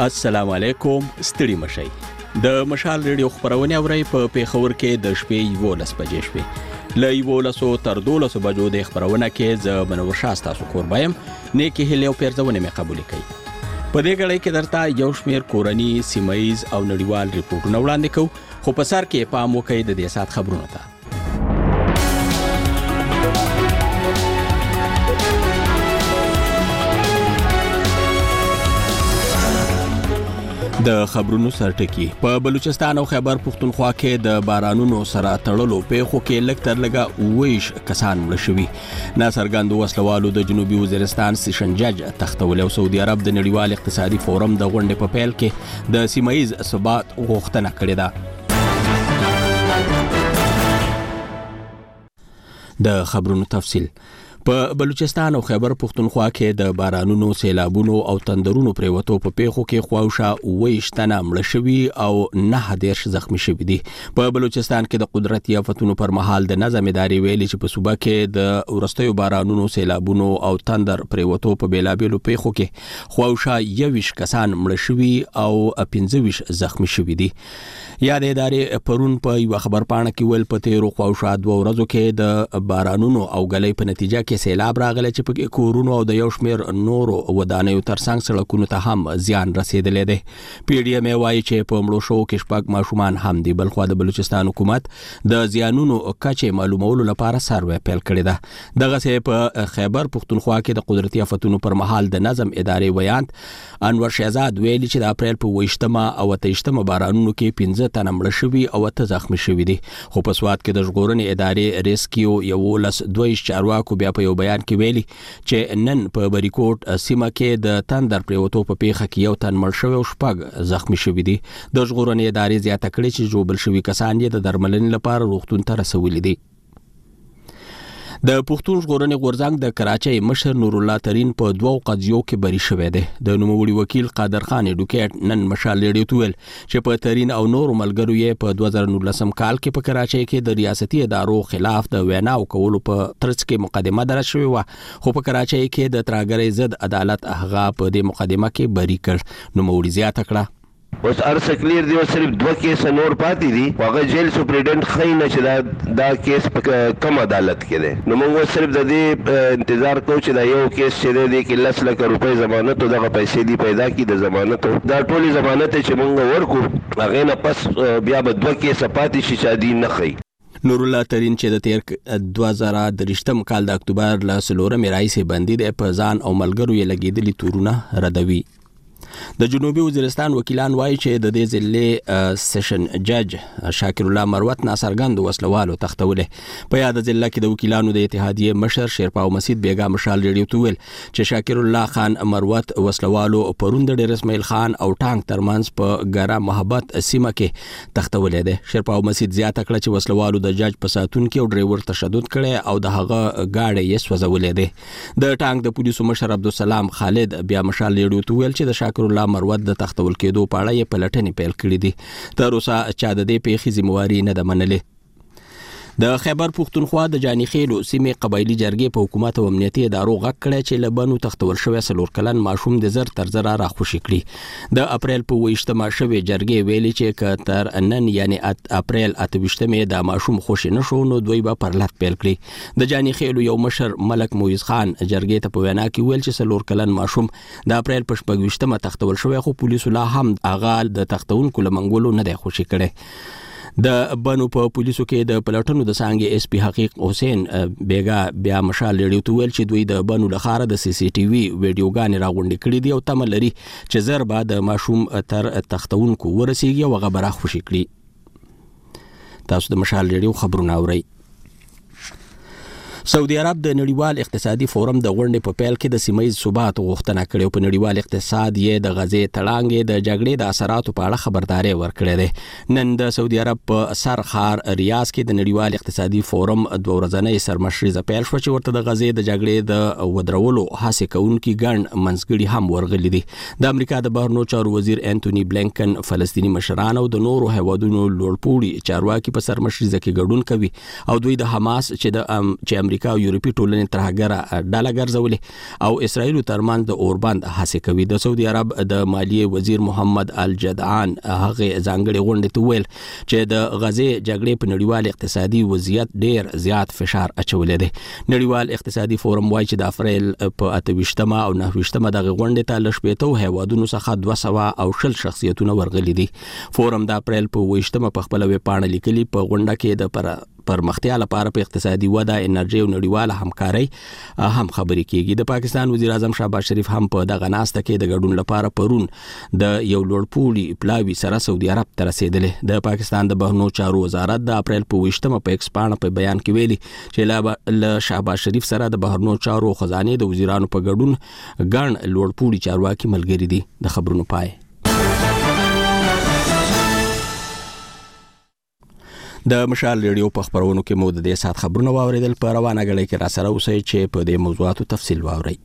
السلام علیکم، ستړي مشئ. د مشال ریډیو خبرونه اورئ په پیښور کې د شپې 11 بجې شوې. له 11 تر 12 بجو د خبرونه کې ز منور شاه تاسو قربایم نیکی هلي او پیرځونه مې قبول کړي. په دې غړې کې درته یو شمیر کورنی سیمایز او نړیوال ریپورتونه وړاندې کوو، خو په سر کې پام وکړئ د دې سات خبرونه ته. د خبرونو سرټکی په بلوچستان او خیبر پختونخوا کې د بارانونو سره تړلو پیښو کې لږ تر لږه 20 کسان مړه شوي. ناڅرګندو وسلوالو د جنوبي وزیرستان سیشن جج تختول او سعودي عرب د نړیوال اقتصادي فورم د غونډې په پیل کې د سیمایز ثبات غوښتنه کړې ده. د خبرونو تفصیل په بلوچستان او خیبر پختونخوا کې د بارانونو، سیلابونو او تندرونو پریوتو په پیښو کې خواوشا 20 تنه مړه شوي او 9 زخمی شوي دي. په بلوچستان کې د قدرتي آفتونو پر مهال د نظم ادارې ویلي چې په صوبه کې د ورستیو بارانونو، سیلابونو او تندر پریوتو په بیلابیلو پیښو کې خواوشا 21 کسان مړه شوي او 15 زخمی شوي دي. یاد ادارې پرون په یو خبر پاڼه کې ویل په تیرو خواوشا 2 ورځو کې د بارانونو او غلې په نتیجه کې سیلاب راغلی چې په کورونو او د یو شمیر نورو ودانیو ترڅنګ سړکونو ته هم زیان رسیدلی دی. پی ډی ایم وایي چې په مړو شوو کې شپږ ماشومان هم دي. بلخوا د بلوچستان حکومت د زیانونو کچې معلومولو لپاره سروې پیل کړی ده. دغسې په خیبر پختونخوا کې د قدرتي آفتونو پر مهال د نظم ادارې ویاند انور شهزاد ویلي چې د اپریل په 28 او 28 بارانونو کې 15 تنه مړه شوي او 8 زخمی شوي دي. خو په سوات کې د ژغورنې ادارې ریسکیو 12 چارواکو بیا په یو بیان کې ویلي چې نن په بریکوټ سیمه کې د تندر پریوتو په پیښه کې یو تن مړ شوی او 6 زخمی شوي دي. د ژغورنې ادارې زیاته کړې چې ژوبل شوي کسان یې د درملنې لپاره روغتون ته رسولي دي. د پښتون ژغورنې غورځنګ د کراچۍ مشر نور الله ترین په 2 قضیو کې بری شوی دی. د نوموړي وکیل قادر خان اډوکیټ نن مشال ریډیو ته ویل چې په ترین او نور ملګرو یې په 2019 کال کې په کراچۍ کې د ریاستي ادارو خلاف د ویناو کولو په ترڅ کې مقدمه درج شوې وه، خو په کراچۍ کې د ترهګرۍ ضد عدالت هغه په دې مقدمه کې بری کړ. نوموړي زیاته کړه اوس ارسه کلیر دی، صرف 2 کیس نور پاتې دي. هغه جیل سپریډنټ خینه چې دا کیس په کم عدالت کې دی. نو موږ صرف د دې انتظار کوو چې دا یو کیس چې دی کې 10 لک روپۍ ضمانت او دغه پیسې دی پیدا کی د ضمانت. دا ټولې ضمانت چې موږ ورکو هغه نه پس بیا به 2 کیس پاتې شي چې دی نه خي. نور الله ترین چې د تیر 2023 کال د اکتوبر ل 4 راهیسې بندي دی، په ځان او ملګرو یې لګېدلي تورونه ردوي. د جنوبي وزیرستان وکیلان وایي چې د دې ضلع سیشن جج شاکر الله مروت ناڅرګند وسلوالو تختولې. په یاد ضلع کې د وکیلانو د اتحادیې مشر شیرپاو مسید بیګا مشال ریډیو ته ویل چې شاکر الله خان مروت وسلوالو پرون د ډیر اسماعیل خان او ټانک ترمنځ په ګرا محبت سیمه کې تختولې ده. شیرپاو مسید زیاته کړه چې وسلوالو د جج په ساتون کې او ډرایور تشدد کړي او د هغه گاډي یې سوځولې ده. د ټانک د پولیسو مشر عبدالسلام خالد بیا مشال ریډیو ته ویل چې د شاکر الله مروت د تختول کېدو په اړه یې پلټنې پیل کړې دي. تر اوسه چا د دې پیښې ذمہواري نه ده منلې. د خیبر پختونخوا د جاني خیلو سیمې قبایلی جرګې په حکومت او امنیتي ادارو غږ کړی چې له بنو تختول شوی 4 کلن ماشوم د زر تر زره راخوشي کړي. د اپریل په 28 شوی جرګې ویلي چې که تر نن یعنی اپریل 28 د ماشوم خوشي نشو نو دوی به پرلط پیل کړي. د جاني خیلو یو مشر ملک مویز خان جرګې ته په وینا کې ویل چې 4 کلن ماشوم د اپریل په 28 تختول شوی، خو پولیسو لا هم هغه د تختونکو لمنګولو نه دی خوشي کړي. د بنو په پولیسو کې د پلټنو د څانګې اس پی حقیق حسین بیګا بیا مشال ریډیو ته ویل چې دوی د بنو لخاره د سی سی ټي وي ویډیوګانې راغونډې کړې دي او تمه لري چې زر به د ماشوم تر تختونکو ورسیږي او هغه به راخوشي کړي. تاسو د مشال ریډیو خبرونه اورئ. سعودي عرب د نړیوال اقتصادي فورم د غونډې په پیل کې د سیمایي ثبات غوښتنه کړې او په نړیوال اقتصاد یې د غزې تړانګې د جګړې د اثراتو په اړه خبرداري ورکړې ده. نن د سعودي عرب په سر خار ریاض کې د نړیوال اقتصادي فورم 2 ورځنۍ سرمشري پیل شو چې ورته د غزې د جګړې د ودرولو هڅې کوونکي ګڼ منځګړي هم ورغلي دي. د امریکا د بهرنیو چارو وزیر انټونی بلینکن فلسطینی مشران او د نورو هیوادونو لوړپوړي چارواکي په سرمشري کې ګډون کوي او دوی د حماس چې امریکا او یورپي ټولنې ترهګره ډله ګرځولې او اسرائیل ترمنځ د اوربند هڅه کوي. د سعودي عرب د مالیې وزیر محمد الجدعان هغه ځانګړي غونډې ته ویل چې د غزې جګړې په نړیوال اقتصادي وضعیت ډیر زیات فشار اچولې ده. نړیوال اقتصادي فورم وايي چې د اپریل په 28مه او 29مه د غونډې ته لشبېتو هیوادونو څخه 220 شخصیتونه ورغلي دي. فورم د اپریل په 28مه په خپل ویب پاڼه لیکلي په غونډه کې د پرمختیا لپاره په اقتصادي وده، انرژي او نړیواله همکاري هم خبرې کیږي. د پاکستان وزیر اعظم شهباز شریف هم په دغه ناسته کې د ګډون لپاره پرون د یو لوړپوړي پلاوي سره سعودي عرب ته رسیدلی. د پاکستان د بهرنیو چارو وزارت د اپریل په 28مه په ایکس پاڼه په بیان کې ویلي چې له شهباز شریف سره د بهرنیو چارو خزانه د وزیرانو په ګډون ګڼ لوړپوړي چارواکي ملګري دي. د خبرونو پای. د مشال ریډیو په خبرونو کې مو د دې سات خبرونه واوریدل. په روانه غړي کې را سره اوسئ چې په دې موضوعاتو تفصیل واورئ.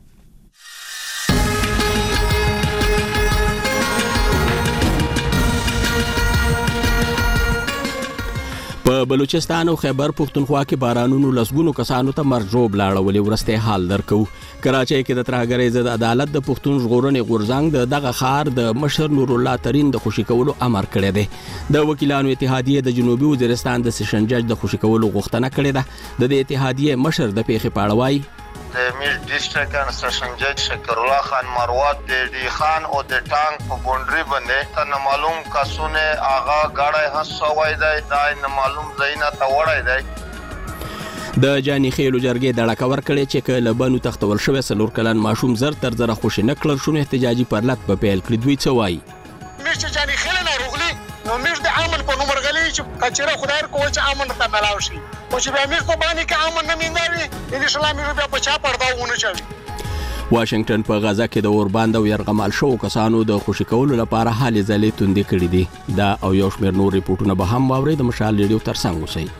په بلوچستان او خیبر پختونخوا کې بارانونو لسګونو کسانو ته مرجوب لاړولې. ورسته حال درکو. کراچۍ کې د ترهګرۍ ضد عدالت د پښتون ژغورنې غورځنګ دغه خار د مشر نور الله ترين د خوشی کولو امر کړی دی. د وکیلانو اتحادیه د جنوبي وزیرستان د سیشن جج د خوشی کولو غوښتنه کړې ده. د اتحادیه مشر د پیښې په اړه وایي د میر ډیسټریکټ کنسټرکشن جج شکر الله خان مروت د ډی خان او د ټانک په بونډري باندې ته معلوم کسونه آغا غاړه هڅوي دی دا نه معلوم زینا ته وړای دی. د جاني خېلو جرګې د ډکور کړي چې کله بنو تختول شوی سلور کلن ماشوم زر تر زره خوشی نکړل شونه احتجاجي پرلط په پیل کړی. دوی څه وایي میر جاني خېل نه روغلي نو میر د امن په نوم ورغلي چې کچره خدای کوی چې امن ته ملاوي شي او چې به میر په باندې کې امن نه مینګاوي ان شاء الله میر بیا په چا پرداونه چوي. واشنگټن په غزا کې د اورباند او يرغمال شو کسانو د خوشی کولو لپاره حالې ځلې توندې کړې دي. دا او یو شمېر نور ریپورتونه به هم واوري. د مشال ریډیو ترڅنګ اوسئ.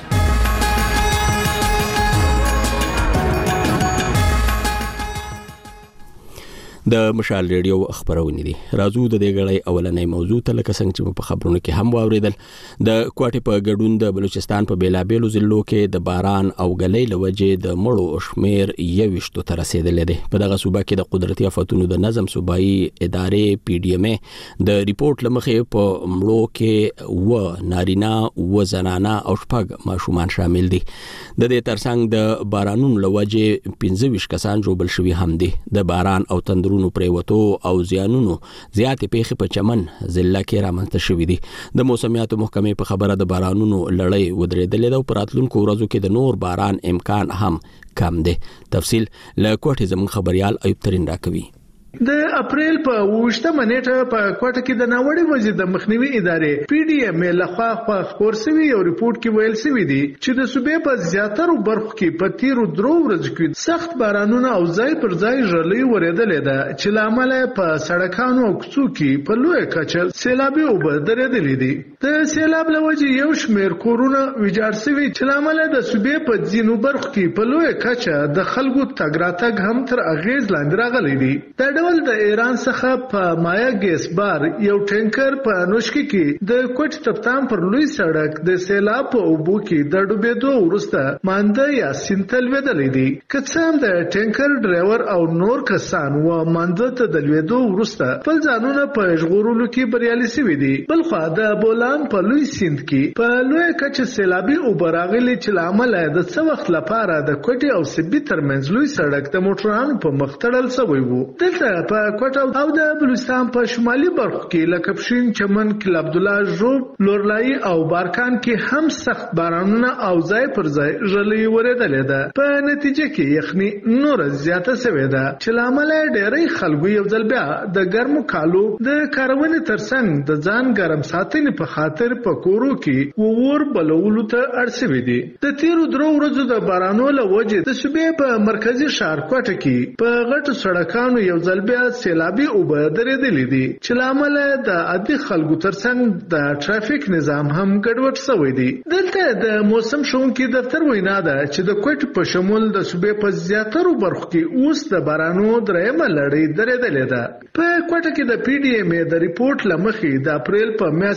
د مشال ریډیو خبرونه دي. راځو د دې غړې اولنې موضوع ته لکه څنګه چې په خبرونو کې هم واوریدل. د کوټې په ګډون د بلوچستان په بیلابېلو ضلعو کې د باران او غلې لوجې د مړو شمیر 21 ته رسیدلی دی. په دغه صوبه کې د قدرتي آفتونو د نظم صوبایي ادارې پی ډی ام د ریپورت لمخې په مړو کې و نارینه و زنانه او شپږ ماشومان شامل دي. د دې ترڅنګ د بارانونو لوجې 25 کسان جوړ شوي هم دي. د باران او تندرونو پریوتو او زیانونو زیاتې پیښې په چمن ضلع کې رامنځته شوې دي. د موسمیاتو محکمې په خبره د بارانونو لړۍ ودرېدلې ده او په راتلونکو ورځو کې د نور باران امکان هم کم دی. تفصیل له کوټې زموږ خبريال ایوب ترين راکوي. د اپریل په 28مه نیټه په کوټه کې د ناوړي وضعیت د مخنیوي ادارې پی ډی ام لخوا خبر شوی یو ریپورت کې ویل شوی دی چې د صوبې په زیاتره برخو کې په تیرو درو ورځو کې سخت بارانونه او ځای پر ځای ژړلې ورېدلې ده چې لامل په سړکانو او کوڅو کې په لوی کچه سیلابي اوبه درېدلې دي. د سیلاب لوجې یو شمېر کورونه ویجاړ شوي چې لامل د صوبې په ځینو برخو کې په لوی کچه د خلکو تګ راتګ هم تر اغیز لاندې راغلی دی. د ایران څخه په مایا ګیس بار یو ټینکر په نوشکی کې د کوټ تپتان پر لوی سړک د سیلاب په اوبو کې د ډوبېدو وروسته مانده یا سینتل ودلې دي. کڅم د ټینکر ډرایور او نور کسان و مانده ته د لویدو وروسته خپل ځانونه په ژغورلو کې بریالي شوي دي. بلخو د بولان په لوی سیند کې په لوی کچه سیلابي اوبه راغلي چې لامل د څه وخت لپاره د کوټ او سبي ترمنځ لوی سړک د موټرانو په مخ تړل شوی وو. دلته په کوټه او د بلوچستان په شمالي برخو کې لکه پښین چمن کې عبدالله ژوب لورلای او بارکان کې هم سخت بارانونه او ځای پر ځای ژلې ورېدلې ده. په نتیجه کې یخني نور زیاته شوې ده چې لامل ډېری خلکو یو ځل بیا د ګرمو کالو د کارونې ترڅنګ د ځان ګرم ساتنې په خاطر په کورو کې ور بلولو ته اړ شوي دي. د تیرو درو ورځو د بارانو له وجې د صوبې په مرکزي ښار کوټه کې په غټو سړکانو یو ځل بیا سیلابي اوبه درېدلې دي چې لامل د عادي خلکو ترڅنګ د ټرافیک نظام هم ګډوډ شوی دی. دلته د موسم ښوونکي دفتر وینا ده چې د کوټ په شمول د صوبې په زیاترو برخو کې اوس د بارانو درېیمه لړۍ درېدلې ده. په کوټه کې د پی ډی ام د ریپورت لمخې د اپریل په میاشت کې د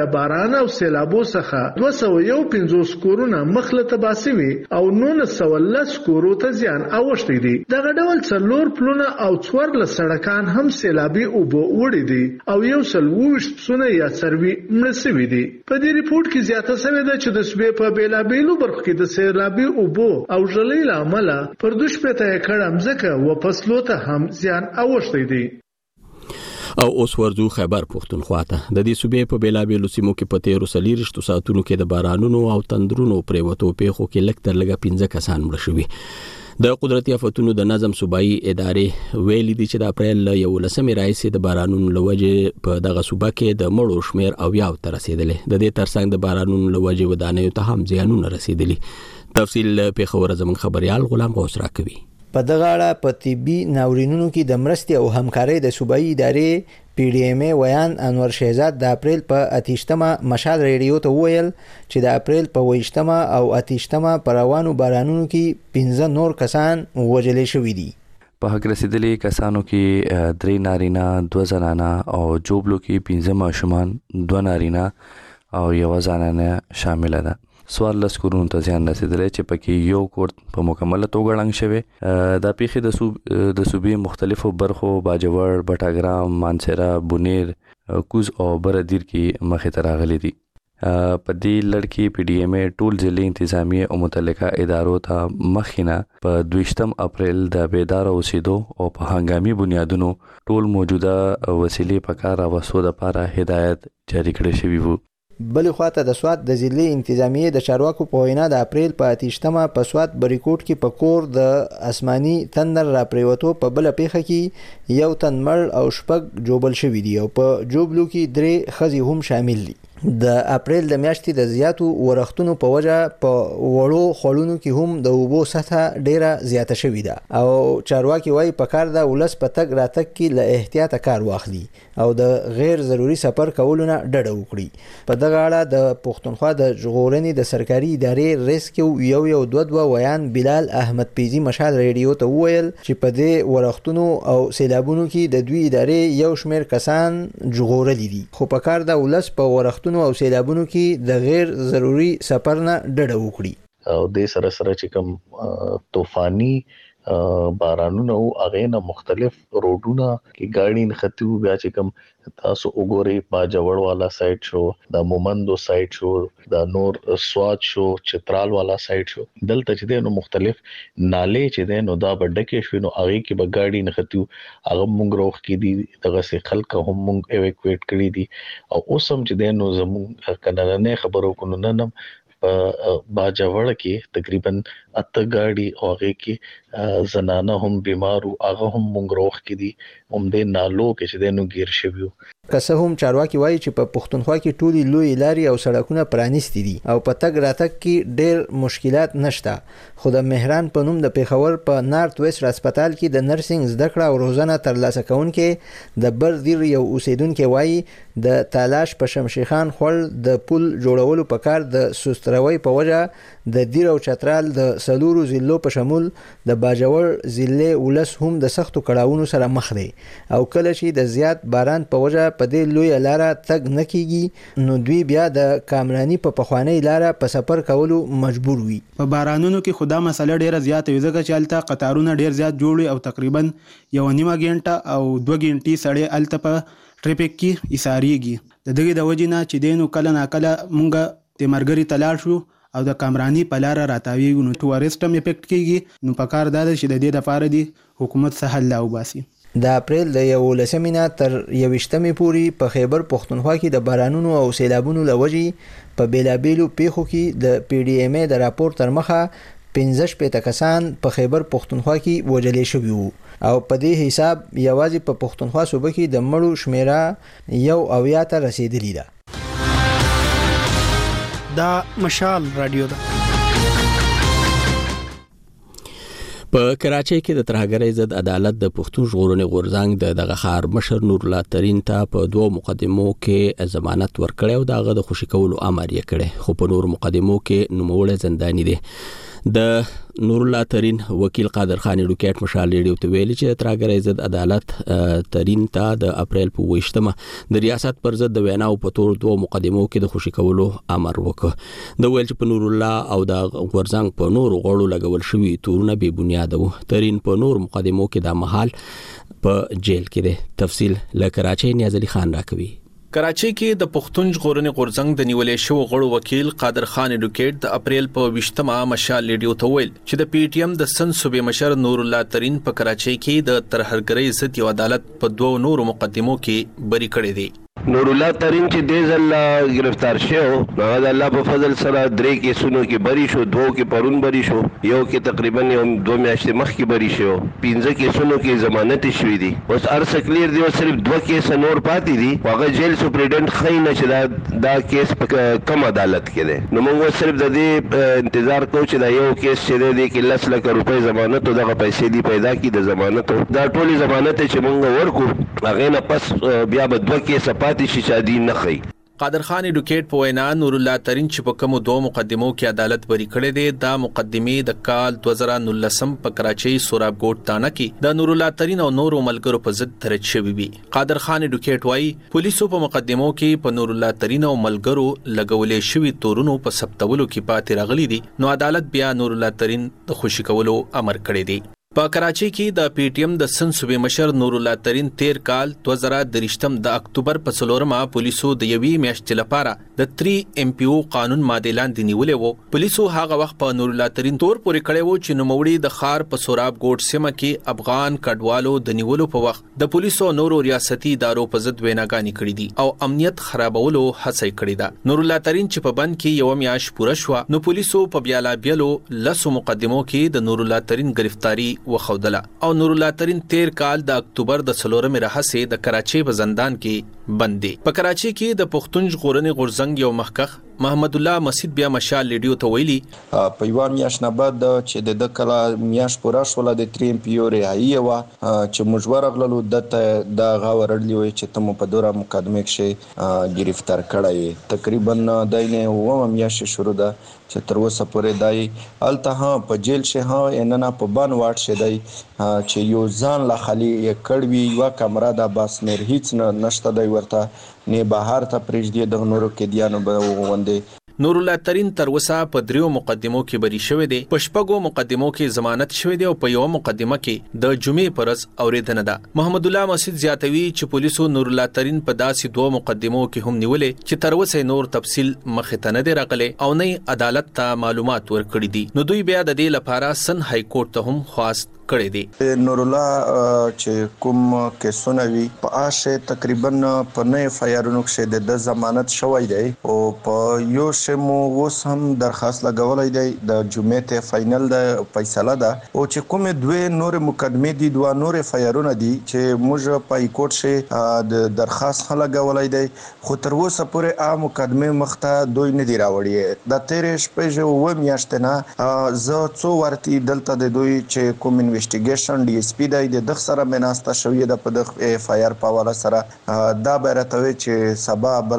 د باران او سیلابو څخه 251 کورونه مخله تباسي وي او 910 کورو ته زیان اوښتي دي. دغه ډول څلور پلونه او 14 سړکان هم سیلابي اوبو وړي دي او 120 پسونه یا څاروي مړه شوي دي. په دې ریپورت کې زیاته شوې ده چې د صوبې په بیلابیلو برخو کې د سیلابي اوبو او ژلۍ له امله پر 2 ایکړه ځمکه و فصلو ته هم زیان اوښتی دی. او اوس ورځو خیبر پښتونخوا ته. د دې صوبې په بیلابیلو سیمو کې په 13 ساعتونو کې د بارانونو او تندرونو پریوتو پیښو کې لږ تر لږه 15 کسان مړه شوي. د قدرتي آفتونو د نظم صوبایي ادارې ویلي دي چې د اپریل 11 راهیسې د بارانونو لوجه په دغه صوبه کې د مړو شمیر او یاو ته رسیدلی. د دې ترڅنګ د بارانونو لوجه ودانیو ته هم زیانونه رسیدلی. تفصیل پیښور زموږ خبريال غلام غوث راکوي. په دغه اړه په طبي ناورینونو کې د مرستې او همکارۍ د صوبایي ادارې PDMA ویان انور شهزاد د اپریل په 28مه مشال ریډیو ته ویل چې د اپریل په 28مه او 28مه پر روانو بارانونو کې 15 نور کسان وژل شوي دي. په حق رسیدلي کسانو کې 3 نارینه 2 زنانه او جوبلو کې 15 ماشومان 2 نارینه او 1 زنانه شامل ده. 14 کورونو ته زیان رسیدلی چې پکې یو کور په مکمله توګه ړنګ شوی. دا پیښې د صوبې مختلفو برخو باجوړ، بټاګرام، مانسیرا، بونیر، کوز او بردیر کې مخې ته راغلي دي. په دې لړ کې PDMA ټول ضلعي انتظامیه او متعلقه ادارو ته مخینه په 20 اپریل د بیدار اوسېدو او په هنګامي بنیادونو ټول موجوده وسیلې په کار راوستو لپاره هدایت جاری کړی شوی وو. بل خواته د سوات د ضلعي انتظامیه د چارواکو په وینا د اپریل په 28مه په سوات بریکوټ کې په کور د اسماني تندر را پریوتو په بل پیښه کې یو تن مړ او شپږ جوبل شوي دي او په جوبلو کې 3 ښځې هم شامل دي. د اپریل د میاشتې د زیاتو ورښتونو په وجه په وړو خړونو کې هم د اوبو سطح ډیره زیاته شوې ده او چارواکي وايي په کار د ولس په تګ راتګ کې له احتیاط کار واخلي او د غیر ضروري سفر کولو نه ډډه وکړي. په دغه اړه د پښتونخوا د ژغورنې د سرکاري ادارې ریسکیو 122 ویان بلال احمد پیزي مشال ریډیو ته وویل چې په دې ورښتونو او سیلابونو کې د دوی ادارې یو شمېر کسان ژغورلي دي خو په کار د ولس په ورښتونو او سیلابونو کې د غیر ضروري سفر نه ډډه وکړي. او د سره چې کوم طوفاني بارانونه او هغه نه مختلف روډونه کې ګاډي نختو بیا چې کوم تاسو وګورئ باجوړ والا سایت شو، د مومندو سایت شو، د نور سواد شو، چترال والا سایت شو، دلته چې نو مختلف نالې چې نو دا بډکه شو نو هغه کې به ګاډي نختو هغه مونږ روخ کې دي دغه سه خلک هم مونږ ایویکویټ کړی دي او اوسم چې نو زموږ کنه نه خبرو کو نن باجوړ کې تقریبا 8 ګاډي او هغه کې زنانه هم بیمارو هغه هم مونږ روخ کې دي هم د نالو کې چې نو گیر شویو. که څه هم چارواکي وایي چې په پښتونخوا کې ټولي لوی لارې او سړکونه پرانیستي دي او په تګ راتګ کې ډېر مشکلات نشته خو د مهران په نوم د پیښور په نارت ویسټ هسپتال کې د نرسنګ زده کړه او روزنه ترلاسه کوونکې د بردیر یو اوسیدونکو وایي د تالاش په شمشيخان خل د پل جوړولو په کار د سستروي په وجه د دیر او چترال د سلورو ضلعو په شمول د باجوړ ضلع ولس هم د سختو کړهونو سره مخ دي او کله چې د زیات باران په وجه په دې لوی لاره تګ نه کیږي نو دوی بیا د کامرانی په پخوانی لاره په سفر کولو مجبور وي. په بارانونو کې خدا مسله ډیره زیات وي ځکه چې الته قطارونه ډیر زیات جوړي او تقریبا 1.5 غنټه او 2 غنټې سړې الته په ټریفیک کې ایساریږي. د دغه د وجې نه چې دینو کله ناکله مونږه د مرګري تلال شو او د کامرانی په لار راتاویږي نو ټوریسټم افیکټ کیږي نو په کار دا چې د دې لپاره دی حکومت سهل لا وباسي. د اپریل د 11 تر 21 پورې په خیبر پښتونخوا کې د بارانونو او سیلابونو لوجي په بیلابیلو پیښو کې د PDMA د راپور تر مخه 15 کسان په خیبر پښتونخوا کې وژل شوي وو او په دې حساب یوازې په پښتونخوا صوبه کې د مړو شمیره یو اویا ته رسیدلی ده. دا مشال رادیو ده. په کراچۍ کې د ترهګرۍ ضد عدالت د پښتون ژغورنې غورځنګ د دغه ښار مشر نور الله ترین ته په 2 مقدمو کې ضمانت ورکړی او دغه د خوشی کولو امر یې کړی خو په نور مقدمو کې نوموړی زنداني دی. د نور الله ترين وکیل قادر خان اډوکیټ مشال ریډیو ته ویلي چې ترګر عزت عدالت ترين ته د اپریل په 28مه د ریاست پر ضد د ویناو په تور دوه مقدمو کې د خوشی کولو امر وکړ. د ویل چې په نور الله او د غورزنګ په نور غړو لګول شوی تورونه به بنیاد وو. ترين په نور مقدمو کې د محل په جیل کې ده. تفصیل له کراچۍ نیاز علي خان راکوي. کراچۍ کې د پښتون ژغورنې غورځنګ د نیولې شو غړو وکیل قادر خان اډوکیټ د اپریل په 28مه مشال ریډیو ته ویل چې د پی ټی ایم د سن صوبې مشر نور الله ترين په کراچۍ کې د ترهګرۍ ضد یو عدالت په دوه نورو مقدمو کې بری کړی دی. نور الله ترين چې د ځل گرفتار شو نو د الله په فضل سره درې کیسونو کې بری شو، دوه کې پرون بری شو، یو کې تقریبا 2 میاشتې مخکې بری شو، 15 کیسونو کې ضمانت شوې دي. اوس ارس کلیر دی، صرف 2 کیس نور پاتې دي. هغه جیل سپریډنټ خاين چې دا کیس په کم عدالت کې دی. نو موږ صرف د دې انتظار کوو چې دا یو کیس چې دی کې 10 لک روپۍ ضمانت او دغه پیسې دی پیدا کی د ضمانت دا ټولي ضمانت چې موږ ورکو هغه نه پس بیا به 2 کیس قادر خان اډوکیټ په وینا نور الله ترين چې په کوم دوه مقدمو کې عدالت بری کړی دی. دا مقدمې د کال 2019 په کراچۍ سوراب ګوټ تانه کې د نور الله ترين او نورو ملګرو په ضد درج شوی وي. قادر خان اډوکیټ وايي پولیسو په مقدمو کې په نور الله ترين او ملګرو لګولې شوی تورونو په ثبتولو کې پاتې راغلي دي. نو عدالت بیا نور الله ترين د خوشی کولو امر کړی دی. په کراچۍ کې د پی ټی ایم د سن صوبې مشر نور الله ترين 13 کال 2023 د اکتوبر په 4مه پولیسو د یوې میاشتې لپاره د 3 ام پی او قانون ماده لاندې نیولې وو. پولیسو هغه وخت په نور الله ترين تور پورې کړی وو چې نوموړي د خار په سوراب ګوټ سیمه کې افغان کډوالو د نیولو په وخت د پولیسو نورو ریاستي ادارو په ضد ویناګانې کړې دي او امنیت خرابولو هڅه کړې ده. نور الله ترين چې په بند کې یو میاش پوره شو نو پولیسو په بیالو لسو مقدمو کې د نور الله ترين گرفتاری وخودله او نور الله ترين 13 کال د اکتوبر د 4مه راهسه د کراچۍ په زندان کې بند دي. په کراچۍ کې د پښتون ژغورنې غورځنګ یو مخکخ محمد الله مسجد بیا مشال ریډیو ته ویلي په یو میاش نه بعد چې د کلا میاش پورا شول د 3 ام پی او رهایی و چې مجبور غللو د غاورړلی وي چې تم په دوره مقدمه کې گرفتار کړای. تقریبا داینه و میاش شروع ده چې تر اوسه پورې دای الته په جیل شه اننا په بان واټ شه دای چې یو ځان لا خالی کړوي یو کمره د باس مر هیڅ نشته دی ورته نه بهر ته پرېږدي د نورو کې دیانو به وغوندي. نور الله ترين تر وسه په 3 مقدمو کې بری شوی دی. په 6 مقدمو کې ضمانت شوی دی او په یو مقدمه کې د جمعې پرز اوریدنه ده. محمد الله مسجد زیاتوي چې پولیسو نور الله ترين په داسې 2 مقدمو کې هم نیولې چې تر وسه نور تفصیل مخه ته نه دی راغلی او نه عدالت ته معلومات ورکړي دي. نو دوی بیا د دې لپاره سن های کورټ ته هم خواست کړی دی. نور الله چې کوم کیسونه وی په آشه تقریبا په نه فایرونو کې د ضمانت شوی دی او په یو شمو وس هم درخواست لګولای دی د جمعې ته فائنل د فیصله ده او چې کوم دوه نور مقدمه دي دوه نور فایرونه دي چې موږ په کورټ شه د درخواست لګولای دی خو تر اوسه پورې ا مقدمه مخته دوی نه دی راوړي. د 13 شپې و میاشتنه زه څو ورتي دلته د دوی چې کوم انویسټیګیشن ډي اس پی د سره مناسته شوې د په د اف آی ار په حواله سره دا بیرته چې سبا بل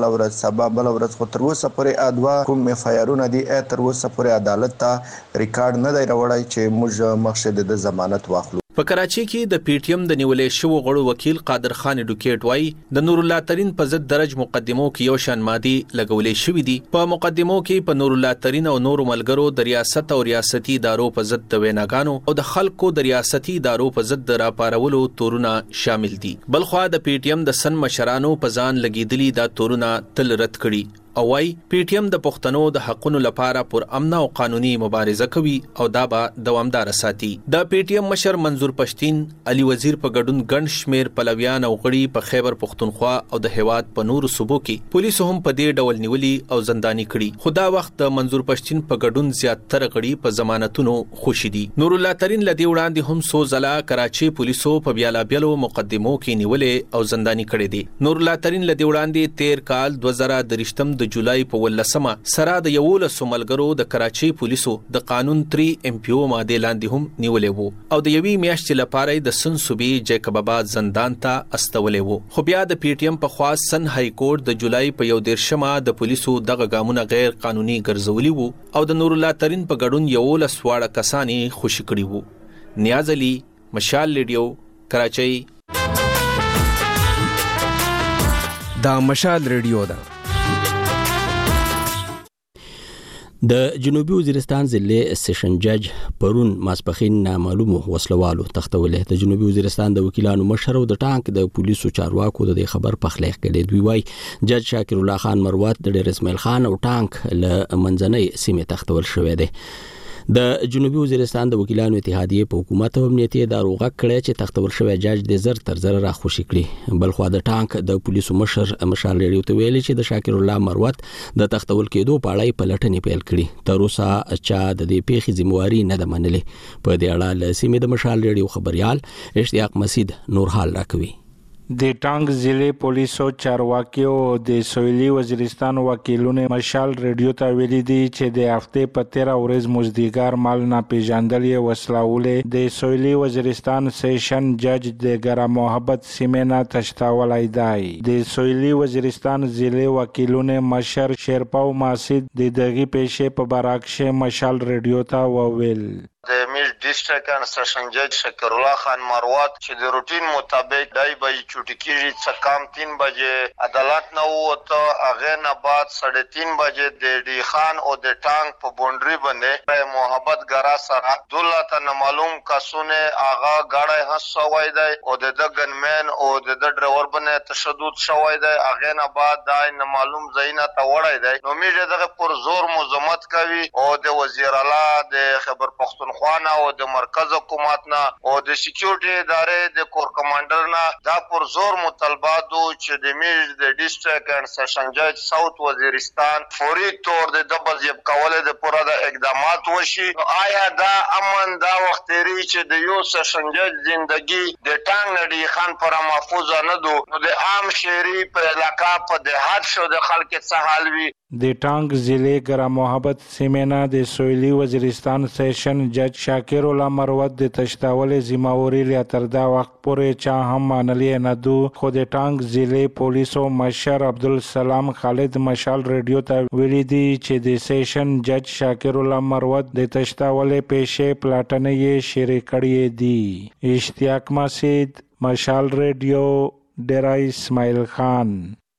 ورځ خو تر اوسه پورې ادوا کوم اف آی ارونه دي تر اوسه پورې عدالت ته ریکارډ نه دی راوړی چې موږ مخشد د ضمانت واخلو. په کراچۍ کې د پی ټی ایم د نیولې شو غړو وکیل قادر خان اډوکیټ وايي د نور الله ترين په ضد درج مقدمو کې یو شان مادي لګولې شوې دي. په مقدمو کې په نور الله ترين او نور ملګرو د ریاست او ریاستي ادارو په ضد د ویناګانو او د خلکو د ریاستي ادارو په ضد د راپارولو تورونه شامل دي. بلخوا د پی ټی ایم د سن مشرانو په ځان لګیدلي دا تورونه تل رد کړي او وايي پی ټی ایم د پښتنو د حقونو لپاره پر امن او قانوني مبارزه کوي او دا به دوامدار ساتي. د پی ټی ایم مشر منظور پښتين علي وزیر په ګډون ګڼ شمیر پلویان او غړي په خیبر پښتونخوا او د هیواد په نورو صوبو کې پولیسو هم په دې ډول نیولي او زنداني کړي. خو دا وخت د منظور پښتين په ګډون زیاتره غړي په ضمانتونو خوشي دي. نور الله ترين لدی وړاندې هم سو ځلا کراچۍ پولیسو په بیالو مقدمو کې نیولې او زنداني کړي دي. نور الله ترين لدی وړاندې 13 کال 2023 د د جولای په 18مه سره د 11 ملګرو د کراچي پولیسو د قانون 3 MPO ماده لاندې هم نیولې وو او د یوې میاشتې لپاره د سن صوبې جیکب آباد زندان ته استولې وو. خو بیا د PTM په خوا سن های کورټ د جولای په 11مه د پولیسو دغه ګامونه غیر قانوني ګرځولي وو او د نور الله ترين په ګډون 11 واړه کسانی خوشی کړي وو. نیاز علي، مشال ریډیو، کراچۍ. دا مشال ریډیو ده. د جنوبي وزیرستان ضلع سیشن جج پرون ماسپخین نامعلومو وسلوالو تختولې. د جنوبي وزیرستان د وکیلانو مشر او د ټانک د پولیسو چارواکو د خبر پخلیخ کړي. دوی وايي جج شاکر الله خان مروت د ډیر اسماعیل خان او ټانک له منځنۍ سیمې تختول شوې ده. د جنوبي وزیرستان د وکیلانو اتحادیه په حکومت او امنیتي ادارو غږ کړی چې تختول شوی جج د زر تر زر را خوشی کړي. بلخوا د ټانک د پولیسو مشر مشال ریډیو ته ویلي چې د شاکر الله مروت د تختول کېدو په اړه پلټنې پیل کړي. تر اوسه چا د دې پیښې ذمہواری نه ده منلې. په دې اړه له سیمې د مشال ریډیو خبريال اشتیاق مسید نور حال راکوي. د ټانک ضلع پولیسو چارواکي او د سویلي وزیرستان وکیلونو مشال ریډیو ته ویلي دي چې د هفته په 13 ورځ مزدیګر مال نه پیژندلې وسلاولې د سویلي وزیرستان سیشن جج د ګرا محبت سیمنا تشتاولای دی. د سویلي وزیرستان ضلع وکیلونو مشر شیرپاو ماسید د دغه پیښې په برعکس مشال ریډیو ته وویل. د میر ډیسټریکټ ان سیشن جج شکر الله خان مروت چې د روټین مطابق دای به چوټی کیږي څه کام 3 بجې عدالت نه وته هغه نه بعد 3:30 بجې د ډی خان او د ټانک په بونډري باندې محبت ګرا سره دولت نه معلوم کسونه هغه غاړه هڅوي دی او د ګنمن او د ډرایور باندې تشدد شوی دی. هغه نه بعد دای نه معلوم زینه ته وړای دی. نو میډیا دغه پر زور مزمت کوي او د وزیر اعلی د خبر پښتونخوا او د مرکز حکومت نه او د سکیورټي ادارې د کور کمانډر نه دا پر زور مطالبات چې د میر د ډیسټریکټ ان سیشن جج ساوث وزیرستان فوري تور د دبل یب کوله د پوره د اقدامات وشي. آیا دا امن دا وخت لري چې د یو سیشن جج ژوندۍ د ټانګ نډي خان پر محفوظ نه دو نو د عام شهري په علاقہ په دهات شو د خلک څه حال وي. د ټانک ضلع ګرا محبت سیمنا د سویلي وزیرستان سیشن جج شاکر الله مروت د تشتاولې ذمہواری له تر دا وخت پورې چا هم منلې نه دو. خو د ټانک ضلع پولیسو مشر عبدالسلام خالد مشال ریډیو ته ویلي دي چې د سیشن جج شاکر الله مروت د تشتاولې پیښې پلاټنې یې شریک کړې دي. اشتیاق مسید، مشال ریډیو، ډیرا اسماعیل خان.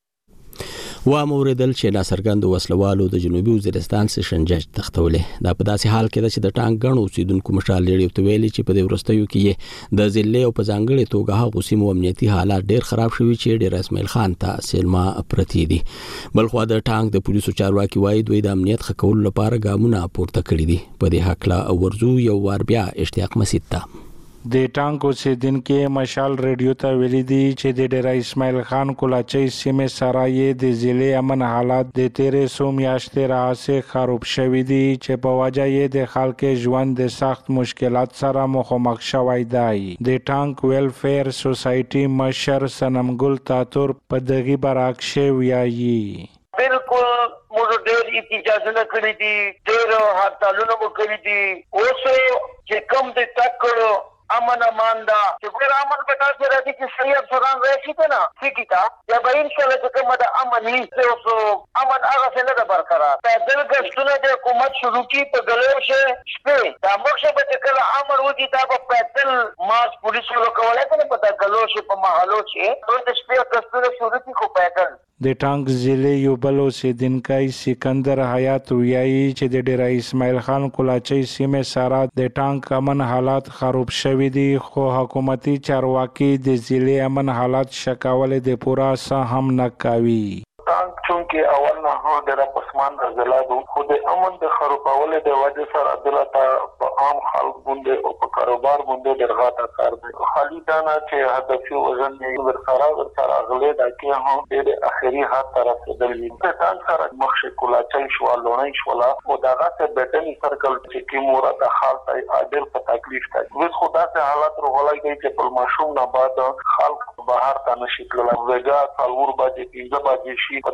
و موردل چې ناصرګند وسلوالو د جنوبي وزیرستان سیشن جج تختولې. دا په داسې حال کې ده چې د ټانک غنو اوسیدونکو مشال ریډیو ته ویلي چې په دې ورستیو کې د ضلع او په ځانګړي توګه هغو سیمو امنیتي حالات ډیر خراب شوي چې ډیر اسماعیل خان ته سلما پرتی دي. بلخوا د ټانک د پولیسو چارواکي وایي دوی د امنیت ښه کولو لپاره ګامونه پورته کړي دي. په دې هکله ورزو یو وار بیا اشتیاق مسید ته د ټانک اوسیدونکو مشال ریډیو ته ویلي دي چې د ډیرا اسماعیل خان کولاچي سیمې سره یې د ضلع امن حالات د 13 میاشتې راهیسې خراب شوي دي چې په وجه یې د خلکو ژوند د سخت مشکلات سره مخامخ شوی دی. د ټانک ویلفیر سوسایټي مشر سنمګل تاتور په دغه برعکس ویایي. بالکل موږ ډېر احتجاجونه کړي دي، ډېر هړتالونه مو کړي دي. اوس چې کوم د تکړو امن اماندا چې ګور امن په تاسو راځي چې صحیح افسران راشي کنه سکیتا یا به ان شاء الله چې کومه د امن هیڅ امن هغه څنګه د برقرار په دغه غشتونه د حکومت شروع کی په ګلوشه شپه دا مخشه به کله امر وږي دا په پاتل ماس پولیسو لکولای کنه په ګلوشه په محلو چې نو د شپه غشتونه شروع کی کو پاتل. د ټانک ضلع یو بل اوسیدونکی سکندر حیات ویایي چې د ډیرا اسماعیل خان کولاچي سیمې سره د ټانک امن حالات خراب شوي دي. خو حکومتي چارواکي د ضلع امن حالات شکاول د پورا څه هم نه کوي. ټانک چونکه اول نه هو د پسمان غزلادو خو د امن د خرابول د وجه سره عدالت په عام خلک باندې او په کاروبار باندې درغاته کار دی. خالي دانا چې هدفي وزن یې ورسره غلې دا کې هم د اخري حد طرف رسیدلی. د ټانک سره مخشه کولاچي شو لونای شو لا او داغه ته بیٹنی سرکل چې کی مورد حالت عادل په تکلیف کوي. وس خدا ته حالت رغولای دی چې په ماشوم نه بعد خلک بهر ته نشي تللی. وګا څلور بجې 15 بجې شي په دانا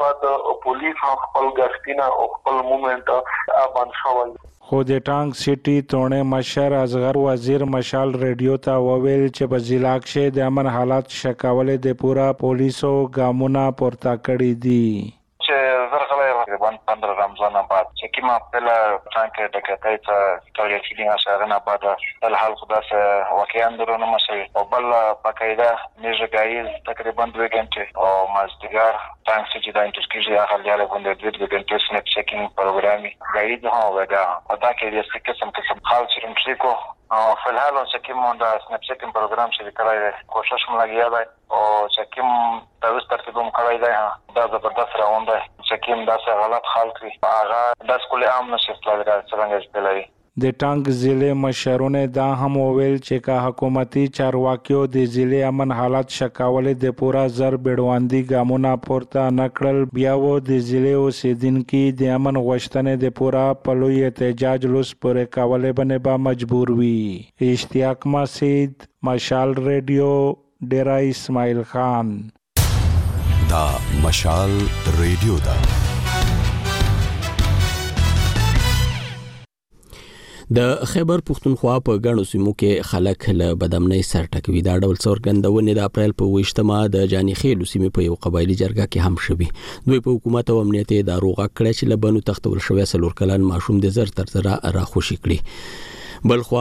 بعد پولیس هم خپل غشتینه او خپل موومنټ باندې شوی. خو د ټانګ سټي تونه مشر اصغر وزیر مشال ریډیو ته وویل چې په ضلع کې د امن حالات شکاولې د پورا پولیسو ګامونه پورته کړی دي. چې زرغله تقریبا 15 رمضان بعد چې کیما په ټانګ د کټای ته کولې چې نه شاغنه بعد د حال خدا سره واقعا درونه مشه او بل پکایده میږي غایز تقریبا 2 غنټه او مازدیګر ټانګ چې د انټرکیږي اخلاله باندې 2 غنټه سنپ چیکینګ پروګرامي غایز هو ودا او دا کې د قسم حال چې کو او په الحال چې کوم د سنپ چیکینګ پروګرام چې کړای کوشش مو لګیا دی او چې کوم تاسو ترتیبوم کړای دی دا زبردست راوند دی چې کوم داسې حالات حل کړي هغه د سکول عام نشي تللی څنګه چلوي. د ټانګ ضلع مشرونه دا هم وویل چې کا حکومتي چارواکیو د ضلع امن حالات شکاولې د پورا زر بیړواندي ګامونه پورته نکړل بیا و د ضلع اوسیدونکو د امن غوښتنې د پورا پلوي احتجاج لوس پورې کولې باندې با مجبور وي. اشتیاق مسعود مشال ریډیو ډیرا اسماعیل خان. دا مشال ریډیو دا. د خیبر پښتونخوا په غاڼو سیمو کې خلک له بدامنۍ سر ټکوي. دا ډول څرګندونه د اپریل په 28مه د جاني خیلو سیمې په یو قبایلی جرګه کې هم شوي. دوی په حکومت او امنیت ادارو غږ کړی چې لبنو تختول شوی سلور کلن ماشوم د زر تر زر راخوشي کړي. بلخوا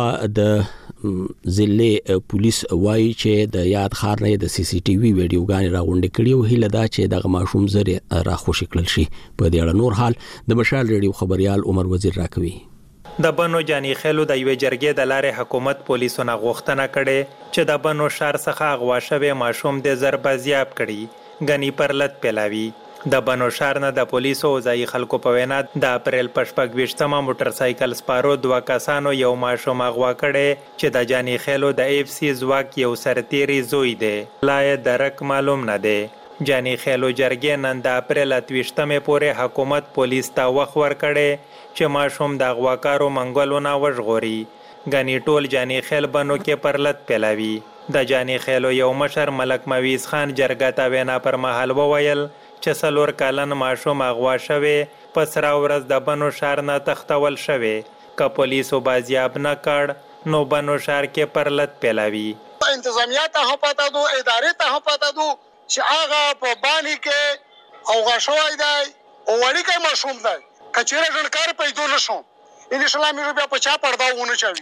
د ضلع پولیس وایي چې د یاد خار نه د سی سی ټي وي ویډیوګانې راغونډې کړي او هیله دا چې دغه ماشوم زر راخوشي کړل شي. په دې اړه نور حال د مشال ریډیو خبريال عمر وزیر راکوي. د بنو جاني خیلو د یوې جرګې د لارې حکومت پولیسونه غوښتنه کړې چې د بنو شهر څخه اغوا شوی ماشوم د ضرب زیاب کړي غنی پرلط پیلاوي. د بنو شهر نه د پولیسو او ځای خلکو په وینا د اپریل په 28مه موټر سایکل سپارو 2 کسانو یو ماشوم اغوا کړي چې د جاني خیلو د اف سی ځواک یو سرتیری زوی دی. لا یې درک معلوم نه دی. جاني خیلو جرګې نن د اپریل 28مه پورې حکومت پولیس ته وخت ورکړي چې ماشوم د اغواکارو منګولونه وژغوري. غنی ټول جاني خیل بنو کې پرلط پیلاوي. د جاني خیلو یو مشر ملک مویز خان جرګه ته وینا پر مهال وویل چې سلور کلن ماشوم اغوا شوی پس را ورځ د بنو شهر نه تختول شوی. که پولیسو بازیاب نه کړ نو بنو شهر کې پرلط پیلاوي. انتظامیه ته هم پته دو ادارې ته هم پته دو چې هغه په بانی کې او غشوای دی او وړي کې ماشوم دی کچېره ژوندکار پیدا نشو ان شاء الله مې بیا په چا پردا ونه چوي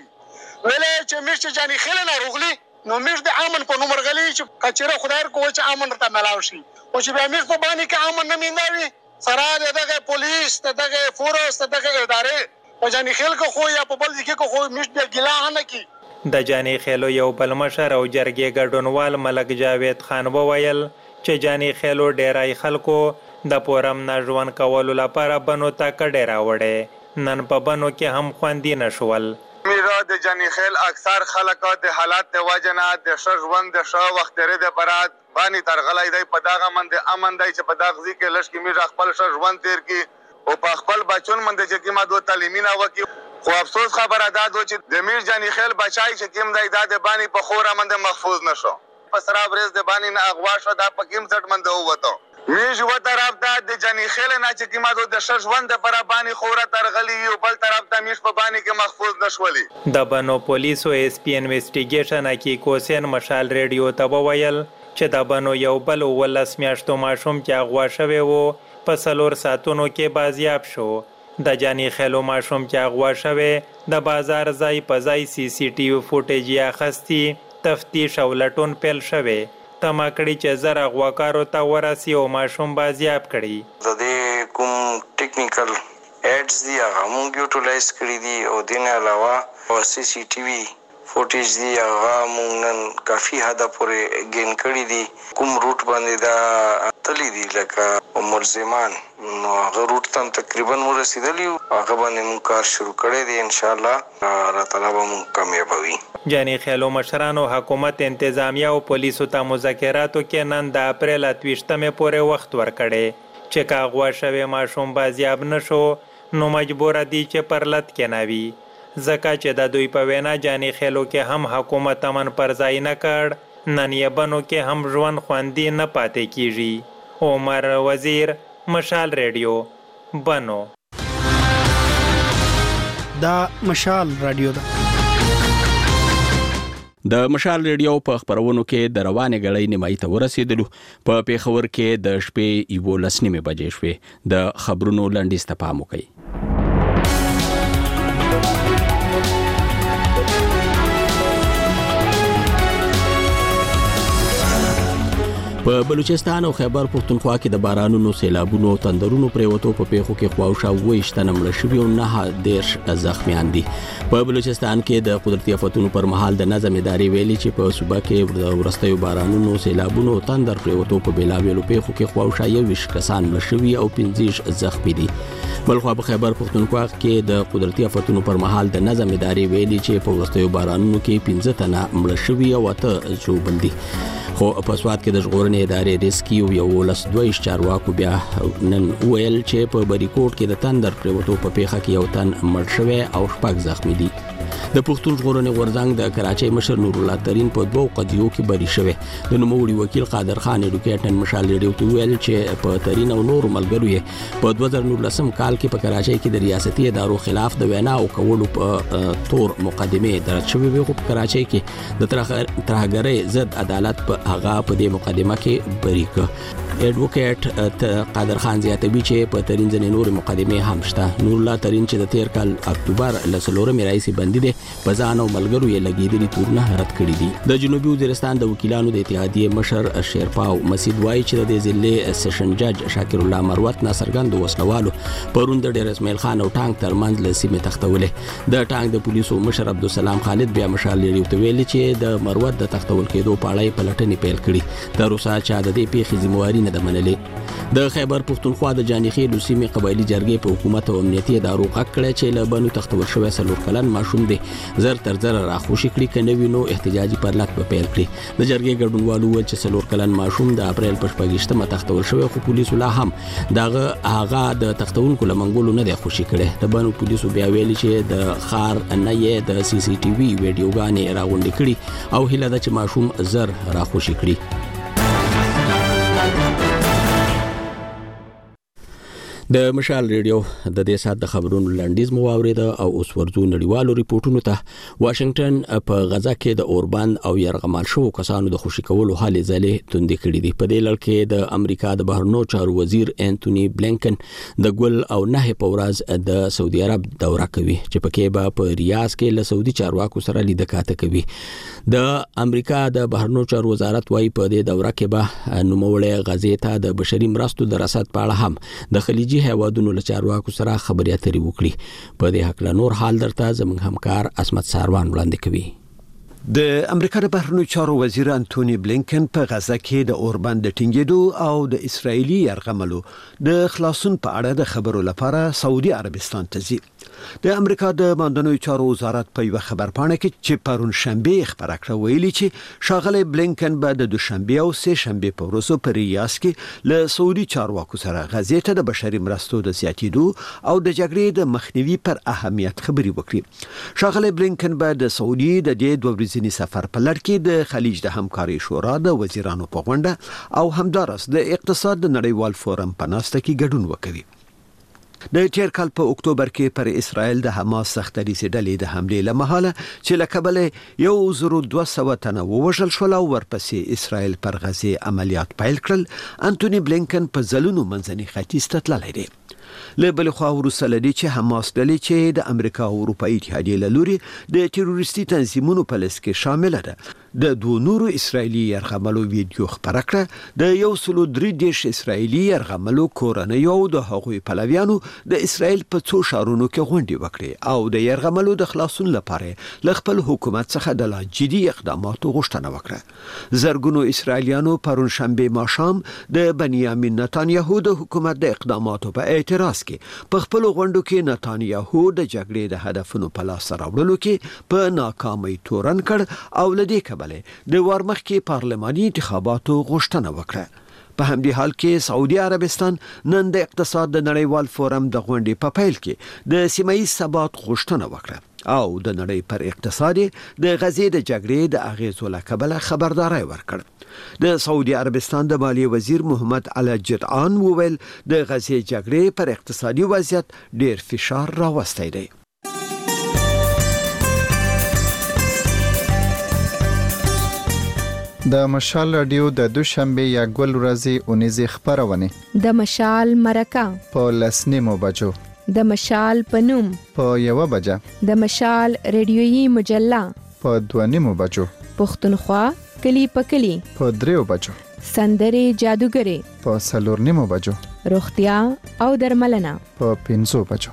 ولې چې مې چې جاني خیل نه روغلي نو مې د امن په نومر غلي چې کچېره خدای کو چې امن ته ملاو شي او چې بیا مې په بانی کې امن نه میندوي سره دغه پولیس دغه فورس دغه ادارې او جاني خیل کو خو یا په بل ځکه کو خو مې بیا ګلا نه کی. د جاني خیلو یو بل مشر او جرګې ګډونوال ملک جاوید خان وویل چې جاني خیلو ډیرای خلکو د پورم نه ژوند کولو لپاره بنو ته کډې راوړې. نن په بنو کې هم خوندي نشول. میرا د جاني خیل اکثر خلک د حالات د وجنه د شژوند د شو وخت لري د برات بانی ترغلای دی په داغه من د امن دی چې په داغزي کې لشکې میرا خپل شژوند تیر کی او په خپل بچون من د چې کیما دو تعلیمي نه وکي. خو افسوس خبره ده چې د میر جاني خیل بچای چې کیم دی د بانی په خوره من د محفوظ نشو. پسرا برز د بانی نه اغوا شو دا په کیم څټ من د وته میج و طرف ته د جاني خیل نه چې کیما د شژوند پر بانی خوره ترغلی او بل طرف ته میش په بانی کې محفوظ نشولي. د بنو پولیسو اس پی انویسټیګیشن کی کوسین مشال ریډیو ته وویل چې د بنو یو بل ولس میاشتو ماشوم چې اغوا شوی وو په سلور ساتونو کې بازیاب شو. د جاني خیلو ماشوم چې اغوا شوی د بازار ځای په ځای سی سی ټي وي فوټیج یا خستی تفتیش او لټون پیل شوی. تما کړي چې زر اغواکارو ته ورسی او ماشوم بازیاب کړي. د دې کوم ټیکنیکل ایډز دی هغه مونږ یوټیلایز کړی دي او دین علاوه سی سی ټي وي فوټیج دی هغه مونږ نن کافي حد پورې ګین کړی دي. کوم روټ باندې دا تللی دي لکه ملزمان نو هغه روټ ته تقریبا ورسېدلی هغه باندې مونږ کار شروع کړی دی. ان شاء الله الله تعالی به مونږ کامیابوي. جاني خیلو مشرانو حکومت انتظامیه او پولیسو ته مذاکراتو کې نن د اپریل 28مه پورې وخت ورکړي چې کاغوا شوی ماشوم بازیاب نشو نو مجبور دي چې پرلط کې ناوي. ځکه چې د دوی په وینا جاني خیلو کې هم حکومت امن پر ځای نه کړ نن یې بنو کې هم ژوند خوندي نه پاتې کیږي. عمر وزیر مشال ریډیو بنو. دا مشال رادیو ده. د مشال ریډیو په خبرونو کې د روانې غړې نیمایي ته ورسېدلو. په پیښور کې د شپې 11:30 بجې شوې. د خبرونو لنډیز ته پام وکړئ. په بلوچستان او خیبر پختونخوا کې د بارانونو، سیلابونو او تندرونو پریوتو په پیښو کې خواوشا 28 مړه شوي او 9 زخمیان دي. په بلوچستان کې د قدرتي آفتونو پر مهال د نظم ادارې ویلي چې په صوبه کې د ورستیو بارانونو، سیلابونو او تندر پریوتو په بیلاویلو پیښو کې خواوشا 20 کسان مړه شوي او 15 زخمی دي. بلخوا په خیبر پختونخوا کې د قدرتي آفتونو پر مهال د نظم ادارې ویلي چې په ورستیو بارانونو کې 15 تنه مړه شوي او 8 ژوبل دي. خو په سواد کې د ژغورنې ادارې ریسکیو یو لس چارواکو بیا نن ویل چې په بریکوټ کې د تندر پریوتو په پیښه کې یو تن مړ شوی او 6 زخمی دي. د پښتون ژغورنې غورځنګ د کراچۍ مشر نور الله ترين په 2 قضیو کې بری شوی. د نوموړي وکیل قادر خان ایډوکیټن مشال ریډیو ته ویل چې په ترين او نور ملګرو یې په 2019 کال کې په کراچۍ کې د ریاستي ادارو خلاف د وینا او کولو په تور مقدمه درج شوې وي. په کراچۍ کې د ترهګرۍ ضد عدالت په هغه په دې مقدمه کې بری کړ. ایډوکیټ قادر خان زیاتوي چې په ترين ځنې نور مقدمه هم شته. نور الله ترين چې د 13 کال اکتوبر لسلورمې رئیس بندي دي په ځان او ملګرو یې لګیدلي تورونه رد کړی دي. د جنوبي وزیرستان د وکیلانو د اتحادیې مشر شیرپاو مسید وایي چې د ضلع سیشن جج شاکر الله مروت ناصرګند وسلوالو پرون د ډیر اسماعیل خان او ټانک ترمنځ لسیمه تختولې. د ټانک د پولیسو مشر عبدالسلام خالد بیا مشال ریډیو ته ویلي چې د مروت د تختول کېدو پاړای پلټنې پیل کړي. د روسا چا د دې پیښې ذمہواری نه د منلې. د خیبر پختونخوا د جانخیل سیمې قبایلی جرګې په حکومت او امنیتي ادارو غږ کړی چې له بنو تختول شوی سلور کلن ماشوم دی زر تر زر راخوشي کړي کنه وینو احتجاجي پرلط په پیل کړي. د جرګې ګډونوالو و چې سلور کلن ماشوم د اپریل په 28مه تختول شوی خو پولیسو لا هم دغه هغه د تختونکو لمنګولو نه دی خوشي کړي. د بنو پولیسو بیا ویلي چې د خار نه یې د سی سی ټي وي ویډیوګانې راغونډې کړي او هیله ده چې ماشوم زر راخوشي کړي. د مشال ریډیو د دې سات د خبرونو لنډیز مو واورید او اوس ورځو نړیوالو ریپورتونو ته. واشنگټن په غزا کې د اوربند او يرغمال شو کسانو د خوشي کولو حالې ځلې توندې کړې دي. په دې لړ کې د امریکا د بهرنیو چارو وزیر انټونی بلینکن د ګل او نه په ورځ د سعودي عرب دوره کوي چې پکې به په ریاض کې له سعودي چارواکو سره لیدکاته کوي. د امریکا د بهرنیو چارو وزارت وايي په دې دوره کې به نوموړی غزې ته د بشري مرستو د رسد په اړه هم د خلیجي هیوادونو له چارواکو سره خبرې اترې وکړي. په دې حق له نور حال درته زموږ همکار اسمت ساروان وړاندې کوي. د امریکا د بهرنیو چارو وزیر انټونی بلینکن په غزا کې د اوربند د ټینګېدو او د اسرایلی يرغملو د خلاصون په اړه د خبرو لپاره سعودي عربستان ته ځي. د امریکا د بهرنیو چارو وزارت په یو خبرپاڼه کې چې پرون شنبه خبره کړه ویلي چې شاغله بلینکن به د دوشنبه او سه شنبه په ورځو په ریاض کې له سعودي چارواکو سره غزې ته د بشري مرستو د زیاتېدو او د جګړې د مخنیوي پر اهمیت خبري وکړي. شاغله بلینکن به د سعودي د دې دوه ورځني سفر په لړ کې د خلیج د همکاري شورا د وزیرانو په غونډه او همدارس د اقتصاد د نړیوال فورم په ناسته کې ګډون وکړي. د تیر کال په اکتوبر کې پر اسرائیل د حماس سختريسي ډلې د حمله لمحاله چې لکبل 1200 تنه ووژل شول او ورپسې اسرائیل پر غزې عملیات پیل کړل. انټونی بلینکن په ځلونو منځني ختیځ ته تللی دی. له بل خوا وروسته لدی چې حماس ډلې چې د امریکا او اروپאי اتحادیې له لوري د تروریستي تنظیمونو په لست کې شامل ده د دوه نورو اسرایلی يرغملو ویډیو خبره کړه. د 103 اسرایلی يرغملو کورنۍ او د هغوی پلویانو د اسرایل په څو شهرونو کې غونډې وکړې او د يرغملو د خلاصون لپاره ل خپل حکومت څخه د لا جدي اقداماتو غوښتنه وکړه. زرګونو اسرایلیانو پرون شنبه ماښام د بنیامین نتانیاهو د حکومت د اقداماتو په اعتراض کې په خپل غونډو کې نتانیاهو د جګړې د هدفونو په لاس راوړلو کې په ناکامۍ تورن کړ او لدې کبل د ورمخ کې پارلماني انتخاباتو غوښتنه وکړه. په همدې حال کې سعودي عربستان نن د اقتصاد د نړیوال فورم د غونډې په پیل کې د سیمایي ثبات غوښتنه وکړه. او د نړۍ پر اقتصاد د غزې د جګړې د اغیزو له کبله خبرداري ورکړ. د سعودي عربستان د مالیې وزیر محمد علی جدعان وویل د غزې جګړې پر اقتصادي وضعیت ډیر فشار راوستی دی. د مشال رادیو د دوشنبه یکول ورځې اونیزه خبرونه د مشال مرکه په لسنیمو بجو د مشال پنوم په 1 بجه د مشال ریډیویي مجله په 2 بجو پښتونخوا کلی په کلی په 3 بجو سندري جادوګری په 4 بجو روغتیا او درملنه په 5 بجو.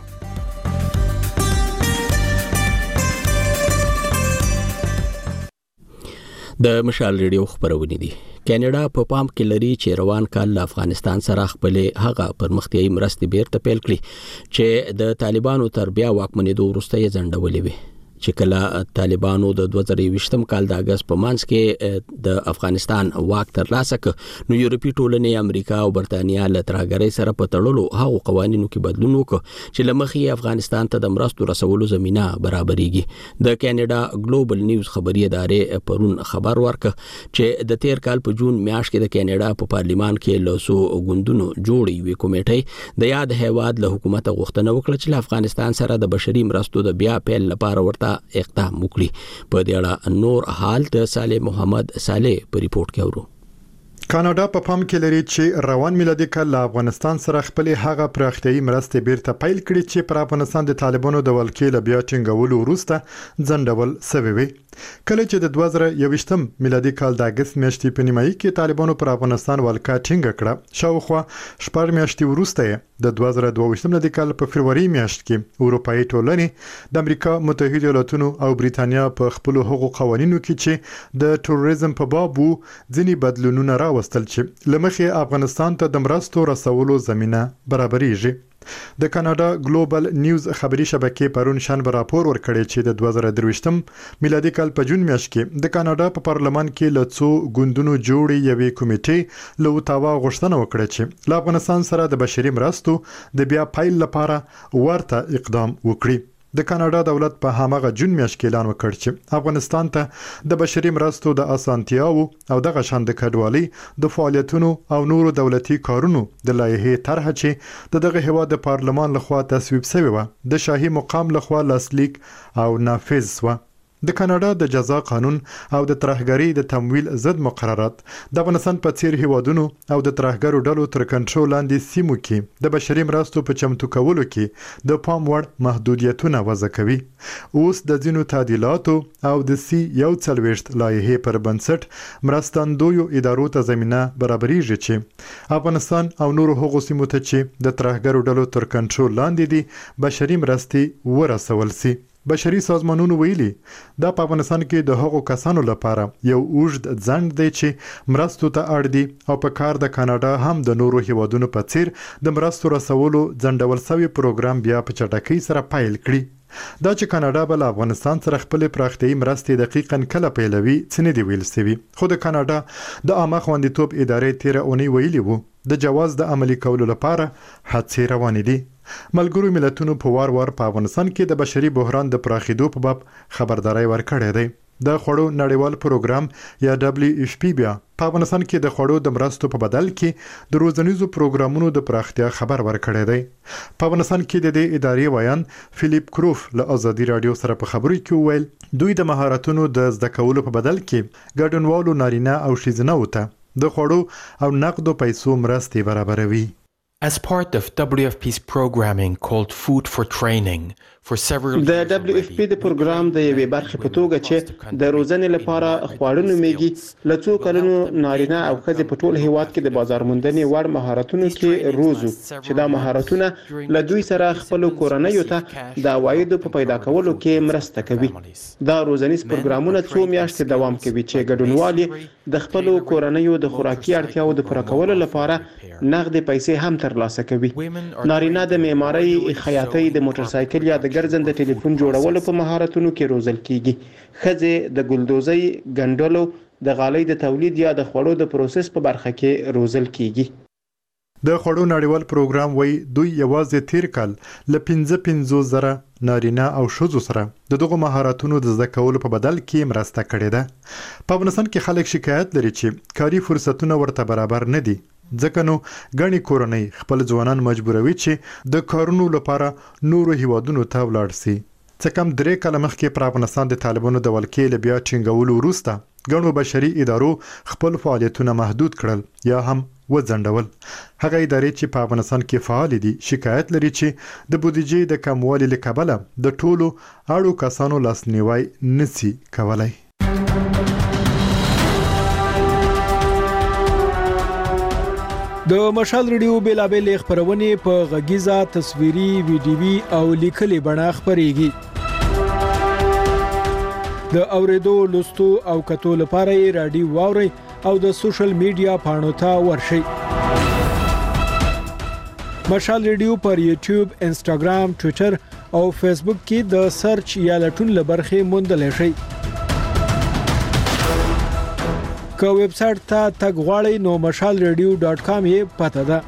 د مشال ریډیو خبرونه دي. کاناډا په پام کې لري چې روان کال له افغانستان سره خپل هغه پرمختیايي مرستې بیرته پیل کړي چې د طالبانو تر بیا واکمنېدو وروسته یې ځنډولې وي. چې کله طالبانو د 2020م کال د اگست په مانس کې د افغانستان واک ترلاسه کړ، نو یورپی ټولنې امریکا او برتانیا له ترهګرۍ سره په تړلو هغو قوانینو کې بدلون وکړ چې لمخې افغانستان ته د مرستو رسولو زمينه برابرېږي. د کاناډا ګلوبل نیوز خبري ادارې پرون خبر ورکړ چې د تیر کال په جون میاشت کې د کاناډا په پارلیمان کې لاسو غوندونو جوړې وي کمیټې د یاد هیواد له حکومت غوښتنه وکړه چې افغانستان سره د بشري مرستو د بیا پیل لپاره ورته اقدام وکړي. په دې اړه نور حال د صالح محمد صالح په ریپورت کې اورو. کاناډا په پام کې لري چې روان میلادي کال له افغانستان سره خپل هغه پراختیايي مرستې بیرته پیل کړي چې پر افغانستان د طالبانو د ولکې له بیا ټینګولو وروسته ځنډول شوی وي. کله چې د 2021م میلادي کال د اگست میاشتې په نیمایي کې طالبانو پر افغانستان ولکه ټینګ کړه، شاوخوا 4 میاشتې وروسته د 2022م میلادي کال په فروری میاشت کې اروپאי ټولنې د امریکا متحده ایالاتونو او بریتانیا په خپل حقوق قوانینو کې چې د تروریزم په باب ځینی بدلونونه راوستل چې لمخې افغانستان ته د مرستو رسولو زمينه برابرېږي. د کاناډا ګلوبل نیوز خبري شبکې پرون شنبه راپور ورکړی چې د 2023م میلادي کال په جون میاشت کې د کاناډا په پارلمان کې له څو ګوندونو جوړې یوې کمیټې له اوتاوا غوښتنه وکړه چې له افغانستان سره د بشري مرستو د بیا پیل لپاره ورته اقدام وکړي. د کاناډا دولت په هماغه جون میاشت کې اعلان وکړ چې افغانستان ته د بشري مرستو د اسانتیاو او د غشاند کډوالۍ د فعالیتونو او نورو دولتي کارونو د لایحې طرح چې دغه هیواد د پارلمان لخوا تصویب شوی و د شاهي مقام لخوا لاسلیک او نافذ و. د کاناډا د جزا قانون او د ترهګرۍ د تمویل ضد مقررات د افغانستان په څیر هیوادونو او د ترهګرو ډلو تر کنټرول لاندې سیمو کې د بشري مرستو په چمتو کولو کې د پام وړ محدودیتونه وضع کوي. اوس د ځینو تعدیلاتو او د C140 لایحې پر بنسټ مرستندویو ادارو ته زمينه برابرېږي چې افغانستان او نورو هغو سیمو ته چې د ترهګرو ډلو تر کنټرول لاندې دي بشري مرستې ورسول شي. بشري سازمانونو ویلي دا په افغانستان کې د هغو کسانو لپاره یو اوږد ځنډ دی چې مرستو ته اړ دي او په کار د کاناډا هم د نورو هیوادونو په څیر د مرستو رسولو ځنډول شوی پروګرام بیا په چټکۍ سره پیل کړي. دا چې کاناډا بل افغانستان سره خپل پراختیايي مرستې دقیقاً کله پیلوي څه نه دی ویل شوی، خو د کاناډا د عامه خوندیتوب ادارې تیر اونۍ ویلي وو د جواز د عملي کولو لپاره هڅې روانې دي. ملګرو ملتونو په وار په افغانستان کې د بشري بحران د پراخېدو په باب خبرداري ورکړې ده. د خوړو نړیوال پروګرام یا WFP بیا په افغانستان کې د خوړو د مرستو په بدل کې د روزنیزو پروګرامونو د پراختیا خبر ورکړی دی. په افغانستان کې د دې ادارې ویان فلیپ کروف له ازادي رادیو سره په خبرو کې وویل دوی د مهارتونو د زده کولو په بدل کې ګډونوالو نارینه او ښځینه وته د خوړو او نقدو پیسو مرستې برابروي. As part of WFP's programming called Food for Training for several د WFP د پروګرام د یوې برخې په توګه چې د روزنې لپاره خواړه نومیږي له څو کلونو نارینه او ښځې په ټول هیواد کې د بازار موندنې وړ مهارتونو کې روزو چې دا مهارتونه له دوی سره خپل کورنیو ته د عوایدو په پیدا کولو کې مرسته کوي. دا روزنیز پروګرامونه څو میاشتې دوام کوي چې ګډونوالي د خپل کورنیو د خوراکي اړتیاو د پوره کولو لپاره نغدي پیسې هم ترلاسه کوي. نارینه د معمارۍ، خیاطۍ، د موټر سایکل یا د ګرځنده ټلیفون جوړولو په مهارتونو کې روزل کیږي. ښځې د ګلدوزۍ، ګنډلو، د غالۍ د تولید یا د خوړو د پروسس په برخه کې روزل کیږي. د خوړو نړیوال پروګرام وای دوی یوازې تیر کال ل 55,000 نارینه او ښځو سره د دغو مهارتونو د زده کولو په بدل کې مرسته کړې ده. په افغانستان کې خلک شکایت لري چې کاري فرصتونه ورته برابر نه دي، ځکه نو غني کورنۍ خپل ځوانان مجبوروي چې د کارونو لپاره نورو هیوادونو ته ولاړ شي. څه کم 3 کاله مخکې پر افغانستان د طالبانو د ولکې له بیا ټینګولو وروسته ګڼو بشري ادارو خپل فعالیتونه محدود کړل یا هم وځنډول. هغه ادارې چې په افغانستان کې فعال دي شکایت لري چې د بودیجې د کموالي له کبله د ټولو اړو کسانو لاسنیوي نشي کولای. د مشال ریډیو بیلابل خبرونه په غږیزه تصویري ویډیوي او لیکلي بڼه خبريږي. د اوریدو لوستو او کتو لپاره یې رادیو واوري او د سوشل میډیا پاڼو ته ورشئ. مشال ریډیو پر یوټیوب، انسټاګرام، ټوئیټر او فیسبوک کې د سرچ یا لټون لبرخه موندل شئ. که ویب سټ ته تګ غواړئ نو mashalradio.com یې پته ده.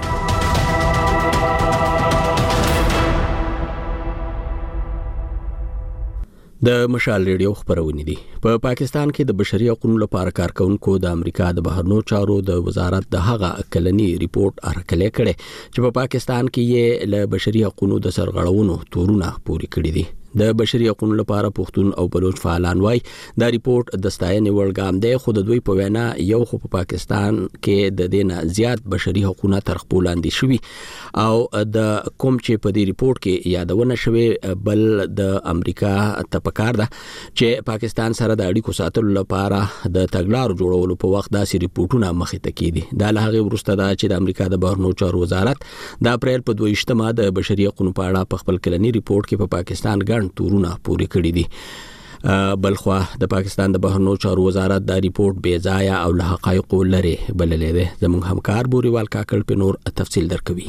د مشال ریډیو خبرونه دي. په پاکستان کې د بشري حقوقو لپاره کارکونکو د امریکا د بهرنیو چارو د وزارت د هغه کلنی ریپورت ارکلې کړي چې په پاکستان کې یې له بشري حقوقو د سرغړونو تورونه پوري کړی دي. د بشري حقوقو لپاره پښتون او بلوچ فعالان وای دا ریپورت د ستاینې وړ ګام دی، خو د دوی په وینا یو خو په پاکستان کې د دینه زیات بشري حقوقونه تر خپل لاندې شوي او د کوم چې په دې ریپورت کې یادونه شوی بل د امریکا ته پکار ده چې پاکستان سره د اړیکو ساتلو لپاره د تګلارو جوړولو په وخت داسې ریپورتونه مخې ته کیدي. دا له هغه وروسته دا چې د امریکا د بهرنیو چارو وزارت د اپریل په 22 د بشري حقوقو په اړه په خپل کلنی ریپورت کې په پاکستان تورونه پوری کړی دي. بلخوا د پاکستان د بهرنیو چارو وزارت دا ریپورت بې ځای او له حقایقو لري بللې ده. زموږ همکار بوريوال کاکړ په نور تفصیل درکوي.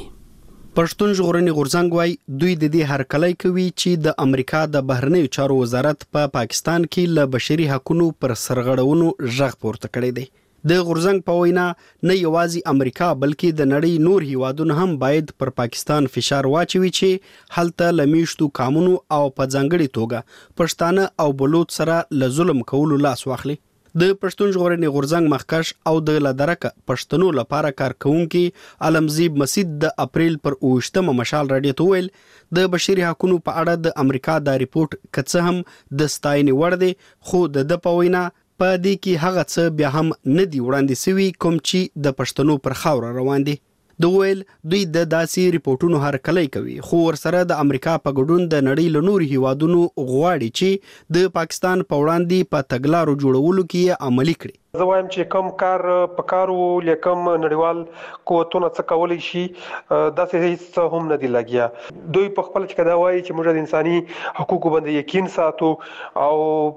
پښتون ژغورنې غورځنګ وای دوی د دې هرکلی کوي چې د امریکا د بهرنیو چارو وزارت په پاکستان کې له بشري حقوقو پر سرغړونو ژغ پورته کړی دی. د غورځنګ په وینا نه یوازې امریکا بلکې د نړۍ نور هیوادونه هم باید پر پاکستان فشار واچوي چې هلته لمیشتو قانونو او په ځانګړي توګه پښتانه او بلوچ سره له ظلم کولو لاس واخلي. د پښتون ژغورنې غورځنګ مخکش او د لدرکه پښتنو لپاره کارکونکي علمزیب مسید د اپریل پر 28 مشال رادیو ته ویل د بشري حقوقو په اړه د امریکا دا ریپورت کڅه هم د ستاینې وړ دی، خو د په وینا په دې کې هغه څه بیا هم نه دی وړاندې سوي کوم چې د پښتنو پر خاور روان دي. د ویل دوی د داسې ریپورتونو هرکلی کوي، خو ورسره د امریکا په ګډون د نړۍ له نورو هیوادونو غواړي چې د پاکستان په وړاندې په تګلارو جوړولو کې عملي کړي. زه وایم چې کوم کار په کارو لیکم نړیوال قوتونه څه کولای شي داسې هیڅ هم نه دی لګیا. دوی په خپل کې دا وایي چې موږ د انساني حقوقو باندې یقین ساتو او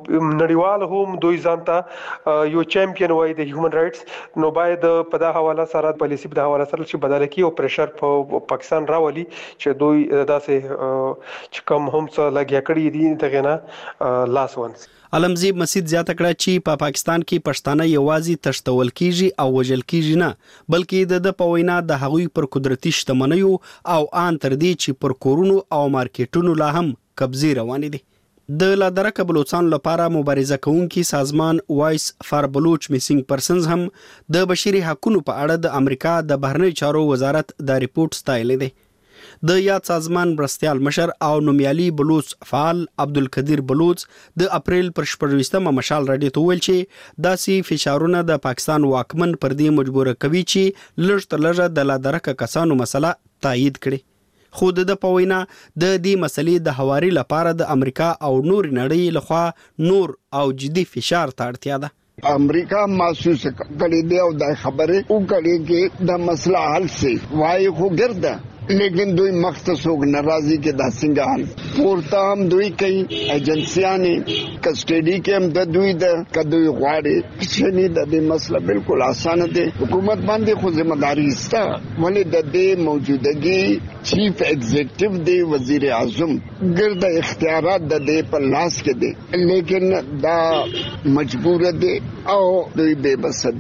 نړیوال هم دوی ځانته یو چمپیون وایي د هیومن رائټس، نو باید په دا حواله سره پالیسی په حواله سره چې بدل کی او پریشر په پاکستان راولي چې دوی داسې چې کوم هم څه لګیا کړی دي دغه نه لاس ونس. علمزیب مسید زیاته کړه چې په پاکستان کې پښتانه یوازې تشتول کیږي او وجل کیږي نه، بلکې د په وینا د هغوی پر قدرتي شتمنیو او ان تر دې چې پر کورونو او مارکیټونو لا هم قبضه روان دي. د لادرکه بلوچستان لپاره مبارزه کوونکي سازمان وایس فار بلوچ میسینګ پرسنز هم د بشري حقوقو په اړه د امریکا د بهرنیو چارو وزارت د ریپورت ستایل دي. د یاد سازمان برستیال مشر او نومیالي بلوچ فعال عبدالقدیر بلوچ د اپریل پر 28 مشال رادیو ته ویل چې داسې فشارونه د پاکستان واکمن پر دې مجبور کوي چې لږ تر لږه د لادرکه کسانو مسله تایید کړي. خو د په وینا د دې مسلې د حواري لپاره د امریکا او نور نړۍ لخوا نور او جدي فشار ته اړتیا ده. امریکا محسوس کړي دی او د خبره وکړي چې د مسله حل سي وای خو ګرځي، لیکن دوی مختصوق ناراضی کے دا سنگان پورتا ہم دوی کئی ایجنسیاں کسٹڈی کے ہم دوی دا کدوی غواړي چې د دې مسله بالکل آسان ده. حکومت باندې خو ذمہ داری استا ولې د دې موجودګي چیف ایگزیکټیو دی وزیر اعظم ګرد اختیارات د دې په لاس کې دي، لیکن دا مجبور دي او دوی بے بس دي.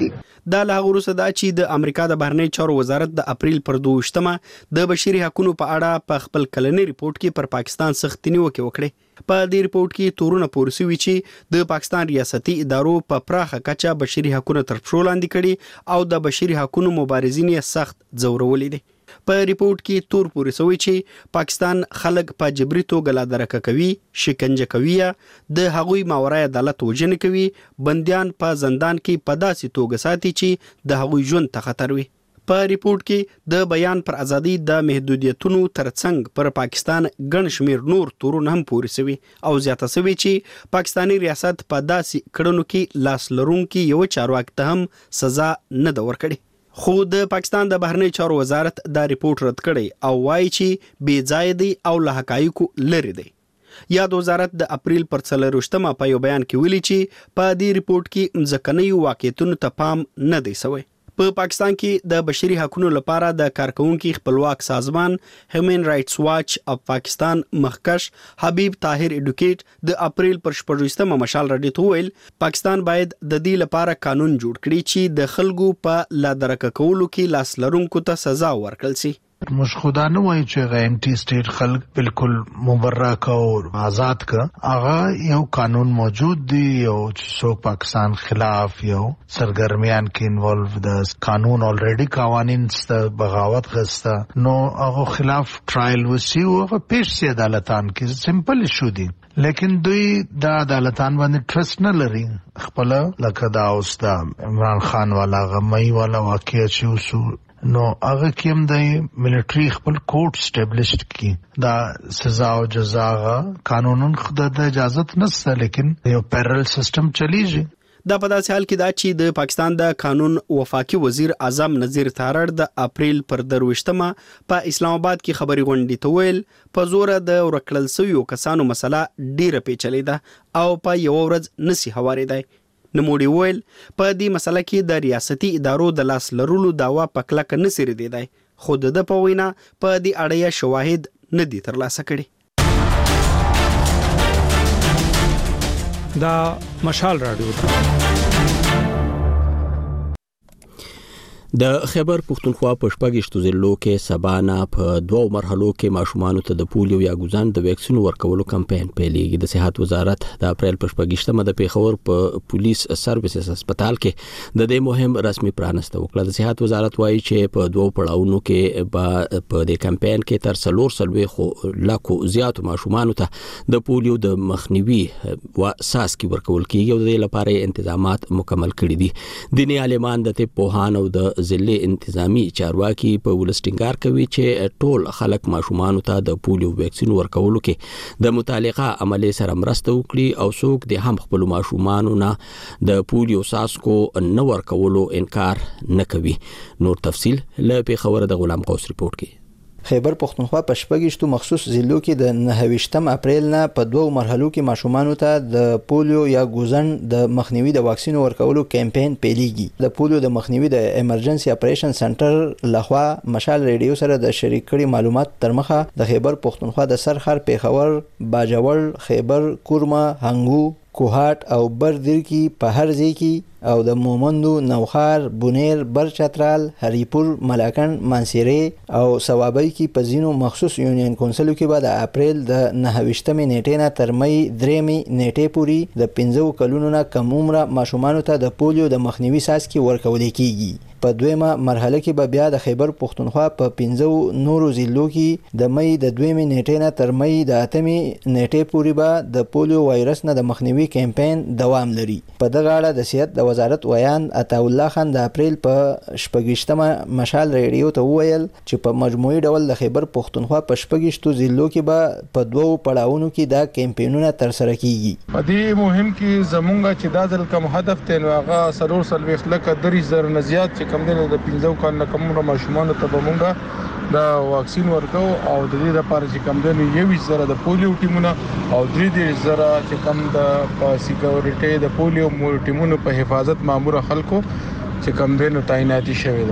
دا له هغه وروسته دا چې د امریکا د بهرنی چارو وزارت د اپریل پر 22مه د بشري حقوقو په اړه په خپل کلنی ریپورت کې پر پاکستان سخت نیوکه وکړه. په دې ریپورت کې تورونه پورې شوي چې د پاکستان ریاستي ادارو په پراخه کچه بشري حقوقو تر پښو لاندې کړي او د بشري حقوقو مبارزین یې سخت ځورولي دي. په ریپورت کې تور پورې شوی چې پاکستان خلک په جبري توګه لادرکه کوي، شکنجه کوي، د هغوی ماورای عدالت وژنه کوي، بنديان په زندان کې په داسې توګه ساتي چې د هغوی ژوند ته خطر وي. په ریپورت کې د بیان پر ازادي د محدودیتونو ترڅنګ پر پاکستان ګڼ شمیر نور تورونه هم پورې شوي او زیاته شوي چې پاکستانی ریاست په داسې کړنو کې لاس لرونکي یو چارواکي ته هم سزا نه ده ورکړې. خو د پاکستان د بهرنی چارو وزارت دا ریپورت رد کړی او وایي چې بې ځای دی او له حقایقو لري دی. یاد وزارت د اپریل پر 24مه په یو بیان کې ویلي چې په دې ریپورت کې ځکهنیو واقعیتونو ته پام نه دی شوی. په پاکستان کې د بشري حقوقو لپاره د کارکونکو خپلواک سازمان هیومن رائټس واچ اف پاکستان مخکش حبیب طاهر اډوکیټ د اپریل پر 24مه مشال راډیو ته ویل پاکستان باید د دې لپاره قانون جوړ کړي چې د خلکو په لادرکه کولو کې لاس لرونکو ته سزا ورکړل شي. مش خدا نه وای چې غینټي سټیټ خلک بالکل مبرک او آزاد کا هغه یو قانون موجود دی او څو پاکستان خلاف یو سرګرمیان کې انوالو د قانون الریډي قوانین ست بغاوت غسته نو هغه خلاف ټرایل وسی او پیش سي عدالتان کې سمپل شو دي لیکن دوی د عدالتان باندې ټرست نه لري. خپل لکه دا اوس د عمران خان والا غمي والا واقعي چې وسو نو هغه کوم د ملټری خپل کوډ اسټابلیشډ کی دا سزا او جزا قانونن خدای د اجازه نشته لیکن یو پیرل سیستم چلیږي. دا په داسې حال کې دا چې د پاکستان د قانون وفاقي وزیر اعظم نذیر تارړ د اپریل پر 23مه په اسلام آباد کې خبري غونډې ته ویل په زور د ورکړل شویو کسانو مسله ډیره پیچلې ده او په یو ورځ نسی هوارېدای. نموړي ویل په دې مسله کې د ریاستي ادارو د لاس لرلو داوا په کلکه نه سری دی خو د په وینا په دې اړه شواهد نه دي ترلاسه کړي. دا مشال رادیو د خیبر پښتونخوا په شپږشتو ضلعو کې سبانا په 2 مرحلو کې ماشومان ته د پولیو یا ګوزان د ویکسین ورکولو کمپاین پیلېږي. د صحت وزارت د اپریل په 28مه د پیښور په پولیس سرویسز هسپتال کې د دې مهم رسمي پرانسته وکړه. د صحت وزارت وایي چې په 2 پړاوونو کې په دې کمپاین کې تر 340 لکو زیاتو ماشومان ته د پولیو د مخنیوي وساسکي ورکول کیږي او د دې لپاره تنظیمات مکمل کړي دي. دیني عالمان د طب پوهان او د ضلع انتظامی چارواکي په ولستنګار کوي چې ټول خلک ماشومان ته د پولیو ویکسین ورکولو کې د متعلقه عملي سره مرسته وکړي او څوک د هم خپل ماشومان نه د پولیو ساسکو نه ورکولو انکار نه کوي. نور تفصيل له پیښور د غلام قوس ریپورت کې. خیبر پښتونخوا په شپږشتو مخصوص ضلعو کې د 29 اپریل نه په 2 مرحلو کې ماشومان ته د پولیو یا ګوزن د مخنیوي د واکسین ورکولو کمپاین پیلېږي. د پولیو د مخنیوي د ایمرجنسي اپریشن سنټر لخوا مشال ریډیو سره د شریک کړي معلومات تر مخه د خیبر پښتونخوا د سرخر پیښور باجوړ خیبر کورما هنګو کوهات او بردر کې په هر ځای کې او د مومندو نوخار بونیر برچترال هریپور ملاکن منصيري او ثوابي کې په زینو مخصوص یونین کونسلو کې بعد اپریل د 29مې نیټې نه تر مې 3مې نیټې پوري د 15 کلونو نه کم عمره ماشومان ته د پولیو د مخنیوي ساسکي ورکول کیږي. په دویمه مرحله کې به بیا د خیبر پښتونخوا په 15 نورو ضلعو کې د مې د 2مې نیټې نه تر مې د 8مې نیټې پوري به د پولیو وایرس نه د مخنیوي کمپاین دوام لري. په دغه اړه د صحت د وزارت ویان عطا الله خان د اپریل په 28مه مشال ریډیو ته وویل چې په مجموعي ډول د خیبر پښتونخوا په 28 ضلعو کې به په 2 پړاوونو کې دا کمپاینونه تر سره کیږي. په دې مهم کې زمونږ چې دا ځل کوم هدف ته هغه 340 لکه 30,000 نه زیات چې کم دی د 15 کال نه کم ماشومان ته به مونږه دا واکسین ورکو او د دې لپاره چې کم دی 20,000 د پولیو ټیمونه او 3,000 چې کم د سکیورټي د پولیو ټیمونو په حفاظت مامور خلکو چې کم دی نو تعیناتي شوی ده.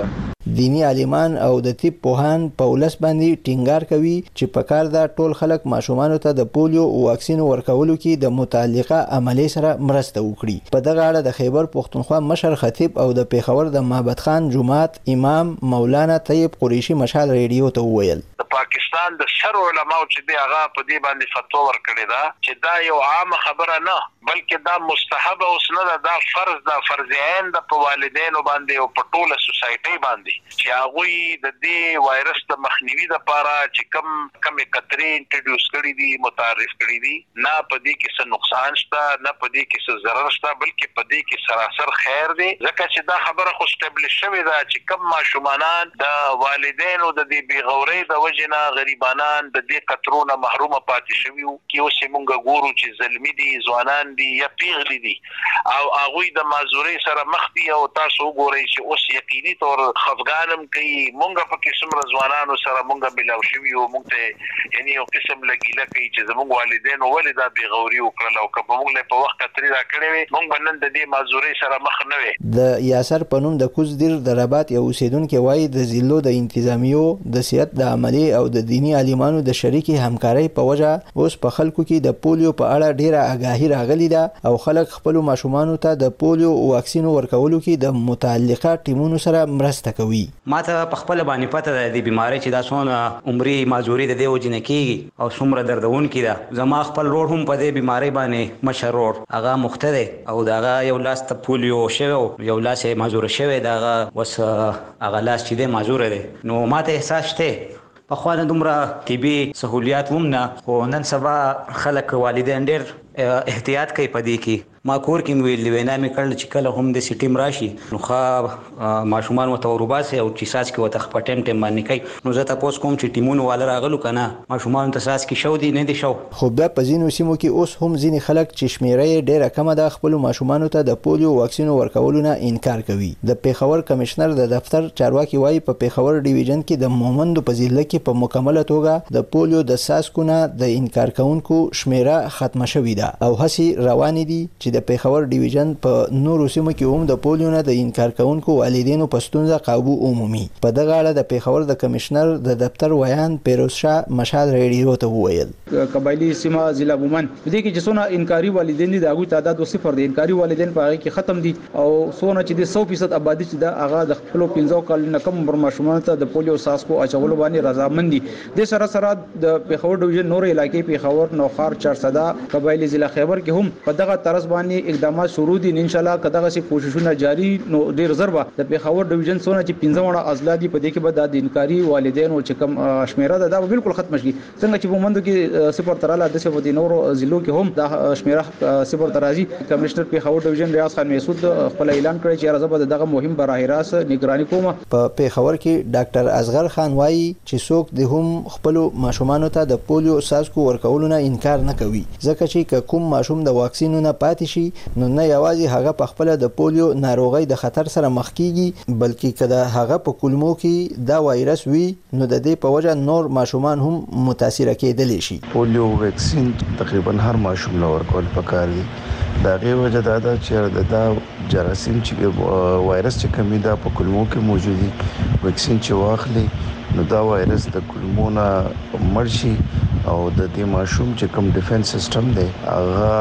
دینی عالمان او د طب پوهان په ولس باندې ټینګار کوي چې په کار دا ټول خلک ماشومان ته د پولیو واکسین ورکولو کې د متعلقه عملې سره مرسته وکړي. په دغه اړه د خیبر پښتونخوا مشر خطیب او د پیښور د معبد خان جماعت امام مولانا طیب قریشي مشال ریډیو ته وویل پاکستان د شر علماء چې دی هغه په دې باندې فتوا ورکړې ده چې دا یو عام خبره نه بلکې دا مستحب او سنت دا فرض دا فرض عین د والدینو باندې او په ټوله سوسایټي باندې چې هغه د دې وایرس د مخنیوي لپاره چې کم کتري انټروډیوس کړي دي متعارف کړي دي نه په دې کې څه نقصان شته نه په دې کې څه ضرر شته بلکې په دې کې سراسر خیر دی ځکه چې دا خبره خو اسټابلیش شوې ده چې کم ماشومان د والدینو د دې بیغوري د وجنه غریبانان د دې قطرونه محرومه پاتې شوي او کې اوس موږ ګورو چې ظلمي دي ځوانان دي یا پیغلي دي او هغه د معذوري سره مخ دي او تاسو ګورئ چې اوس یقیني تور خفګانم کوي مونږ په قسم ځوانانو سره مونږ ملاو شوي او مونږ ته یعنی یو قسم لګیله کوي چې زموږ والدین ولې دا بیغوري وکړل او که موږ له په وخت کتري را کړې وي مونږ نن د دې معذوري سره مخ نه وي. د یاسر پنوم د کوزدیر د رباط یو اوسیدونکو وایي د ضلعو د انتظامیو د سیاست د عملی او د دینی عالمانو د شریکي همکارۍ په وجه اوس په خلکو کې د پولیو په اړه ډیره آگاهی راغلی ده او خلک خپل ماشومان ته د پولیو واکسین ورکولو کې د متعلقه ټیمونو سره مرسته کوي. ماته په خپل باندې پته ده د بیماری چې دا څونه عمري معذوري د دې وجنه کیږي او څومره دردون کیده زما خپل روړ هم په دې بیماری باندې مشرور هغه مختده او داغه یو لاس ته پولیو شوی یو لاس معذور شوی داغه وس هغه لاس چې د معذور دی نو ماته احساس شته په خوانه دومره طبي سہولیات هم نه خو نن سبا خلک والدین ډېر احتیاط کوي په دې کې ما کور کې ویل وینا مې کړل چې کله هم د سیټیم راشي نو خا ماشومان وتوروباسي او چې ساس کې وته خپټم ټیم باندې کوي نو زه تاسو کوم چې ټیمونو والا راغلو کنه ماشومان ته ساس کې شو دي نه دي شو. خو بیا په ځینو سیمو کې اوس هم ځینې خلک چې شمیره ډیره کمه ده خپل ماشومان ته د پولیو واکسین ورکولو نه انکار کوي. د پیښور کمشنر د دفتر چارواکي وایي په پیښور ډیویژن کې د مومند په ضلع کې په مکمله توګه د پولیو د ساسکونه د انکار کوونکو شمیره ختمه شوې ده او هڅې روانې دي چې د پیښور ډیویژن په نورو سیمو کې هم د پولیو نه د انکار کوونکو والدینو په ستونزه قابو عمومي. په دغه اړه د پیښور د کمشنر د دفتر ویان پیروز شاه مشال ریډیو ته وویل قبایلی سیمه ضلع بومن دې کې چې څونه انکاري والدین دي دغه تعداد صفر دي انکاري والدین په هغه کې ختم دي او څونه چې د 100% آبادی چې دا هغه د خپل 15 کال نه کم عمر ماشومان ته د پولیو ساسکو اچولو باندې رضامند دي. د سره د پیښور ډیویژن نور علاقې پیښور نوخار چارسدا قبایلی ضلع خیبر کې هم په دغه طرز باندې اقدامات شروع دي ان شاء الله کداغه سي کوششونه جاری نو ډیر ضربه د پیښور ډیویژن څونه چې 15 وړه اضلاع دي په دې کې به د انکاري والدین او چې کم شمیره ده دا بالکل ختم شي څنګه چې په مندو کې صفر تراله د څه په نورو ضلعو کې هم د شمیره صفر ترازی کمشنر پیښور ډیویژن ریاض خان مسعود خپل اعلان کړی چې راځه دغه مهم براه راست نگرانی کومه. په پیښور کې ډاکټر اصغر خان وایي چې څوک د هم خپل ماشومان ته د پولیو ساسکو ورکولو نه انکار نه کوي ځکه چې کوم ماشوم د واکسینو نه پاتې شي نو نه یوازې هغه په خپل د پولیو ناروغي د خطر سره مخ کیږي بلکې کله هغه په کولمو کې دا وایرس وي نو د دې په وجه نور ماشومان هم متاثر کېدلی شي. پولیو ویکسین تقریبا هر ماشوم له ورکول پکار دي دا غي وجه دا چې دا جراثیم چې وایرس چې کمی دا په کولمو کې موجود دي ویکسین چې واخلي نو دا وایرس د کولمو نه مرشي او د دې ماشوم چې کوم ډیفنس سیستم دی هغه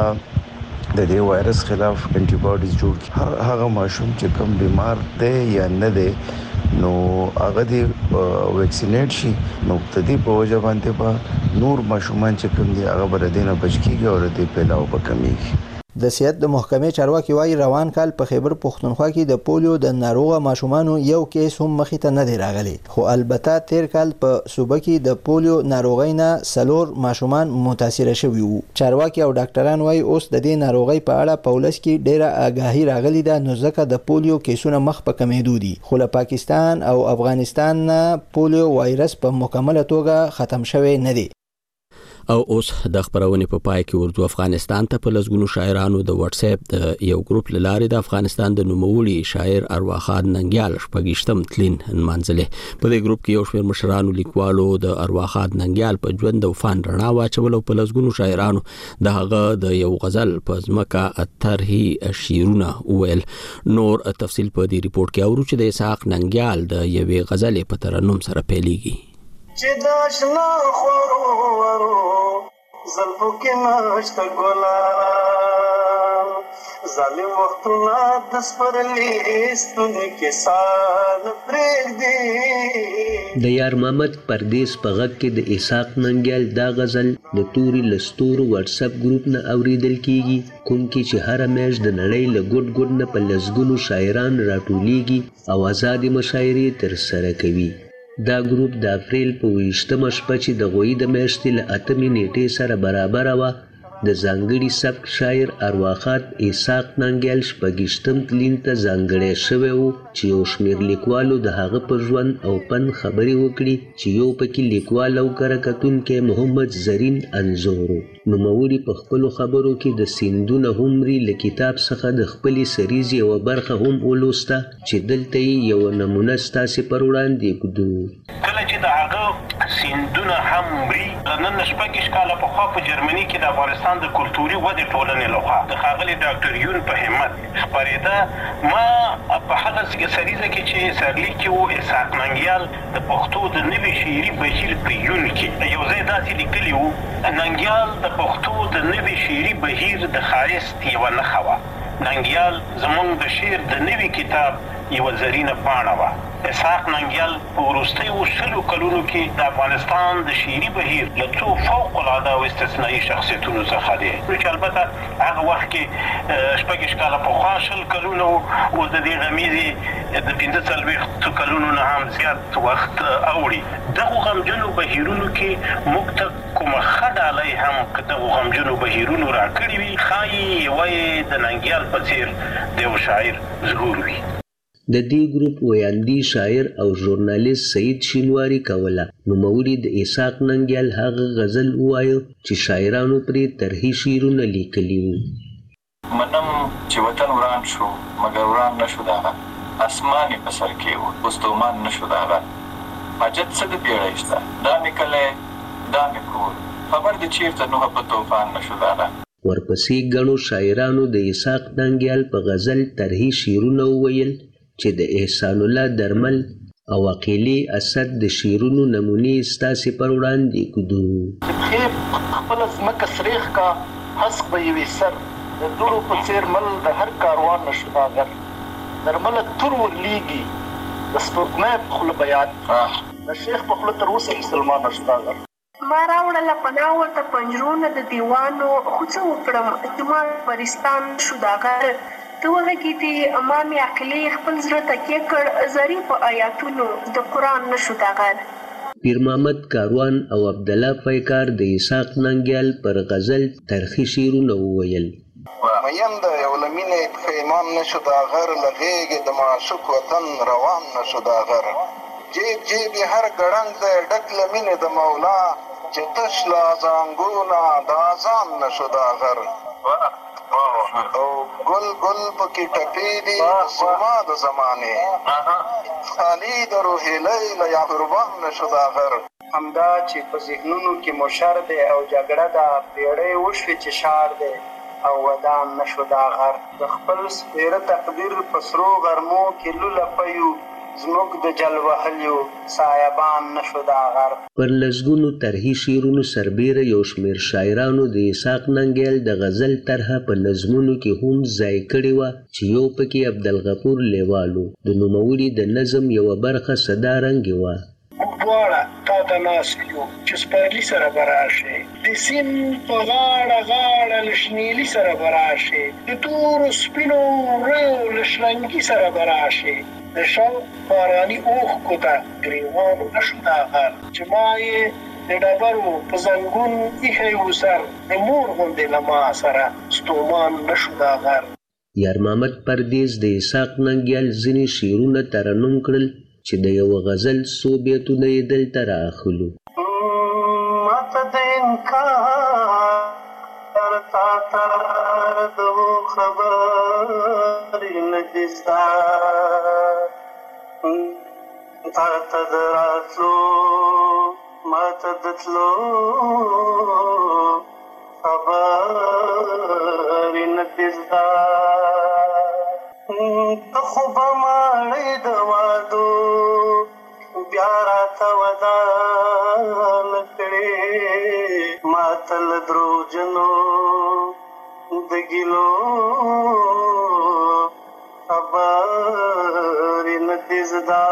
د دې وایرس خلاف انټي باډیز جوړ کړي هغه ماشوم چې کوم بیمار دی یا نه دی نو هغه دی ویکسینیټ شي نو د دې په وجه باندې به نور ماشومان چې کوم دي هغه بر دینه بچ کیږي او د دې پیلاو به کمیږي. د صحت د محکمې چارواکي وایي روان کال په خیبر پښتونخوا کې د پولیو د ناروغه ماشومانو یو کیس هم مخې ته نه دی راغلی خو البته تیر کال په صوبه کې د پولیو ناروغۍ نه 4 ماشومان متاثر شوي وو. چارواکي او ډاکټران وایي اوس د دې ناروغۍ په اړه په ولس کې ډیره آگاهي راغلی ده نو ځکه د پولیو کیسونه مخ په کمیدو دي خو له پاکستان او افغانستان نه پولیو وایرس په مکمله توګه ختم شوی نه دی. او اوس د خبرونې په پای کې ورځو افغانستان ته په لسګونو شاعرانو د واتس اپ د یو ګروپ لاره د افغانستان د نوموړي شاعر ارواخان ننګیال شپږشتم تلین منځله په دې ګروپ کې یو شمېر مشرانو لیکوالو د ارواخان ننګیال په ژوند او فن رڼا واچول او په لسګونو شاعرانو د هغه د یو غزل په ځمکه اترهي شعرونه ویل. نور تفصیل په دې ریپورت کې اورو چې د اسحاق ننګیال د یوې غزل په ترنم سره پیلېږي. چې داشنا خورو زلفو کې نشته ګلان ظالم وختونه د سپرلي ستوني کې سال پرېږدي. د یار محمد پردیس په غږ کې د اسحاق ننګیال دا غزل د توري لستور واتس اپ ګروپ نه اوریدل کیږي کوم کې چې هر میاشت د نړۍ له ګډ ګډ نه په لسګونو شاعران راټولیږي او آزادي مشاعرې تر سره کوي. دا ګروپ د اپریل په 28مه شپه چې د غوی د میاشتې له 8مې نیټې سره برابر وه د ځانګړي سبک شاعر ارواخان اسحاق ننګیال شپږشتم تلین ته ځانګړی شوی و چې یو شمېر لیکوالو د هغه په ژوند او فن خبرې وکړي چې یو پکې لیکوال او کره کتونکی محمد زرین انځور و. نوموړي په خپلو خبرو کې د سیندونه همري له کتاب څخه د خپلې سریزې یوه برخه هم ولوسته چې دلته یې یوه نمونه ستاسې پر وړاندې ږدو. کله چې د هغه سیندونه همري نن شپږ کاله پخوا په جرمني کې د افغانستان د کلتوري ودې ټولنې لخوا د ښاغلي ډاکټر یون په همت خپرېده. ما په هغه سریزه کې چې سرلیک کې و اسحاق ننګیال د پښتو د نوي شعري بهیر په یون کې یو ځای داسې لیکلي و ننګیال د پښتو د نوي شعري بهیر د ښایست یوه نښه وه. ننګیال زموږ د شعر د نوي کتاب یوه زرینه پاڼه وه. اسحاق ننګیال په وروستیو 100 کلونو کې د افغانستان د شعري بهیر له څو فوق العاده او استثنایي شخصیتونو څخه دی چې البته هغه وخت کې شپږ کاله پخوا 100 کلونه او د دې غمیزې د 45 کلونو نه هم زیات وخت اوړي. دغه غمجنو بهیرونو کې موږ ته کومه ښه ډالۍ هم که دغه غمجنو بهیرونو راکړي وي ښایي یوه د ننګیال په څېر د یو شاعر ظهور وي. د دې ګروپ ویاندی شاعر او ژورنالیست سعید شینواری کوله. نوموړي د اسحاق ننګیال هغه غزل ووایه چې شاعرانو پرې طرحي شعرونه لیکلي وو. منم چې وطن وران شو مګر وران نشو دغه اسمان په سر کې و پستومان نشو دغه حاجت څه د بیړۍ شته دا مې کلی دا مې کور خبر د چیرته نوح په طوفان نشو دغه. ورپسې ګڼو شاعرانو د اسحاق ننګیال په غزل طرحي شعرونه وویل چې د احسان الله درمل او عقیلی اسد د شعرونو نمونې ستاسې پر وړاندې ږدو. چې خپله ځمکه سریخ کا هسک به یوې سر د دوړو په څېر مل د هر کاروان نه شو داغر درمله تور ورلیږي د سپوږمۍ په خوله به یاد د شیخ په خوله تر اوسه مسلمان نه شو داغر. ما راوړله پناه ورته پنجرونه د دیوانو خو څه وکړم احتمال پرستان شو داغر. ته وغږېدې ما مې عقلې خپل زړه تکیه کړ زري په آیاتونو د قرآن نه شو داغر. پیر محمد کاروان او عبدالله پیکار د اسحاق ننګیال پر غزل طرحي شعرونه وویل. مین د یو له مینې پښیمان نه شو داغر له غېږې د معشوق وطن روان نه شو داغر. جیب جیب یې هر ګړنګ دی ډک له مینې د مولا چې تش له زانګونه د اذان نه شو داغر. او ګل ګل پکې ټپې دي زما د زمانې خالي د روحیلۍ له یا قربان نه شو داغر. همدا چې په ذهنونو کې مو شر دی او جګړه ده پیړۍ وشوې چې شار دی او ودان نه شو داغر. د خپل سپېره تقدیر په سرو غرمو کې لوله پیو زموږ د جل وهلیو سایبان نه شو داغر. پر لسګونو طرحي شعرونو سربیره یو شمېر شاعرانو د اسحاق ننګیال د غزل طرحه په نظمونو کې هم ځای کړې وه چې یو پکې عبدالغفور لیوال و. د نوموړي د نظم یوه برخه صدا رنګې وه. موږ دواړه تا ته ناست یو چې سپرلي سره به راشې د سیند په غاړه غاړه له شنیلي سره به راشې د تورو سپینو وریو له شرنګي سره به راشې د شوق باراني اوښکو ته ګریوان نه شو داغر. چې ما یې د ډبرو په زنګون ایښی و سر د مور غوندې له ما سره ستومان نه شو داغر. یار محمد پردیس د اسحاق ننګیال ځینې شعرونه ترنم کړل چې د یو غزل څو بیتونه یې دلته راخلو. ماته د انکار تا دو خبر نجستا تا تدراتلو ما تدتلو خبر نجستا تخوب ماڑی دوادو بیارا تودا لکڑی ماتل درو جنو دگلو خبر نتیزدا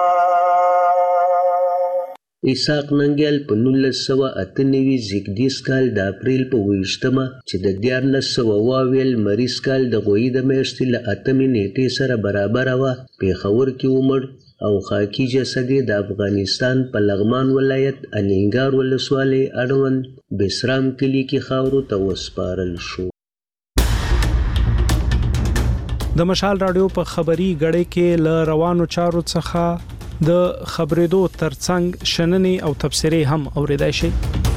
اسحاق ننګیال په 1998 زیږدیز کال د اپریل په 28مه چې د 1400 مریض کال د غوی د میاشتې له 8مې نیټې سره برابر وه پیښور کې ومړ او خاکی جسد د افغانستان په لغمان ولایت الینګار ولسوالۍ اړوند بسرام کلی کې خاورو ته وسپارل شو. د مشال رادیو په خبري غړې کې ل روانو چارو څخه د خبرېدو ترڅنګ شننې او تبصرې هم اوریدای شي.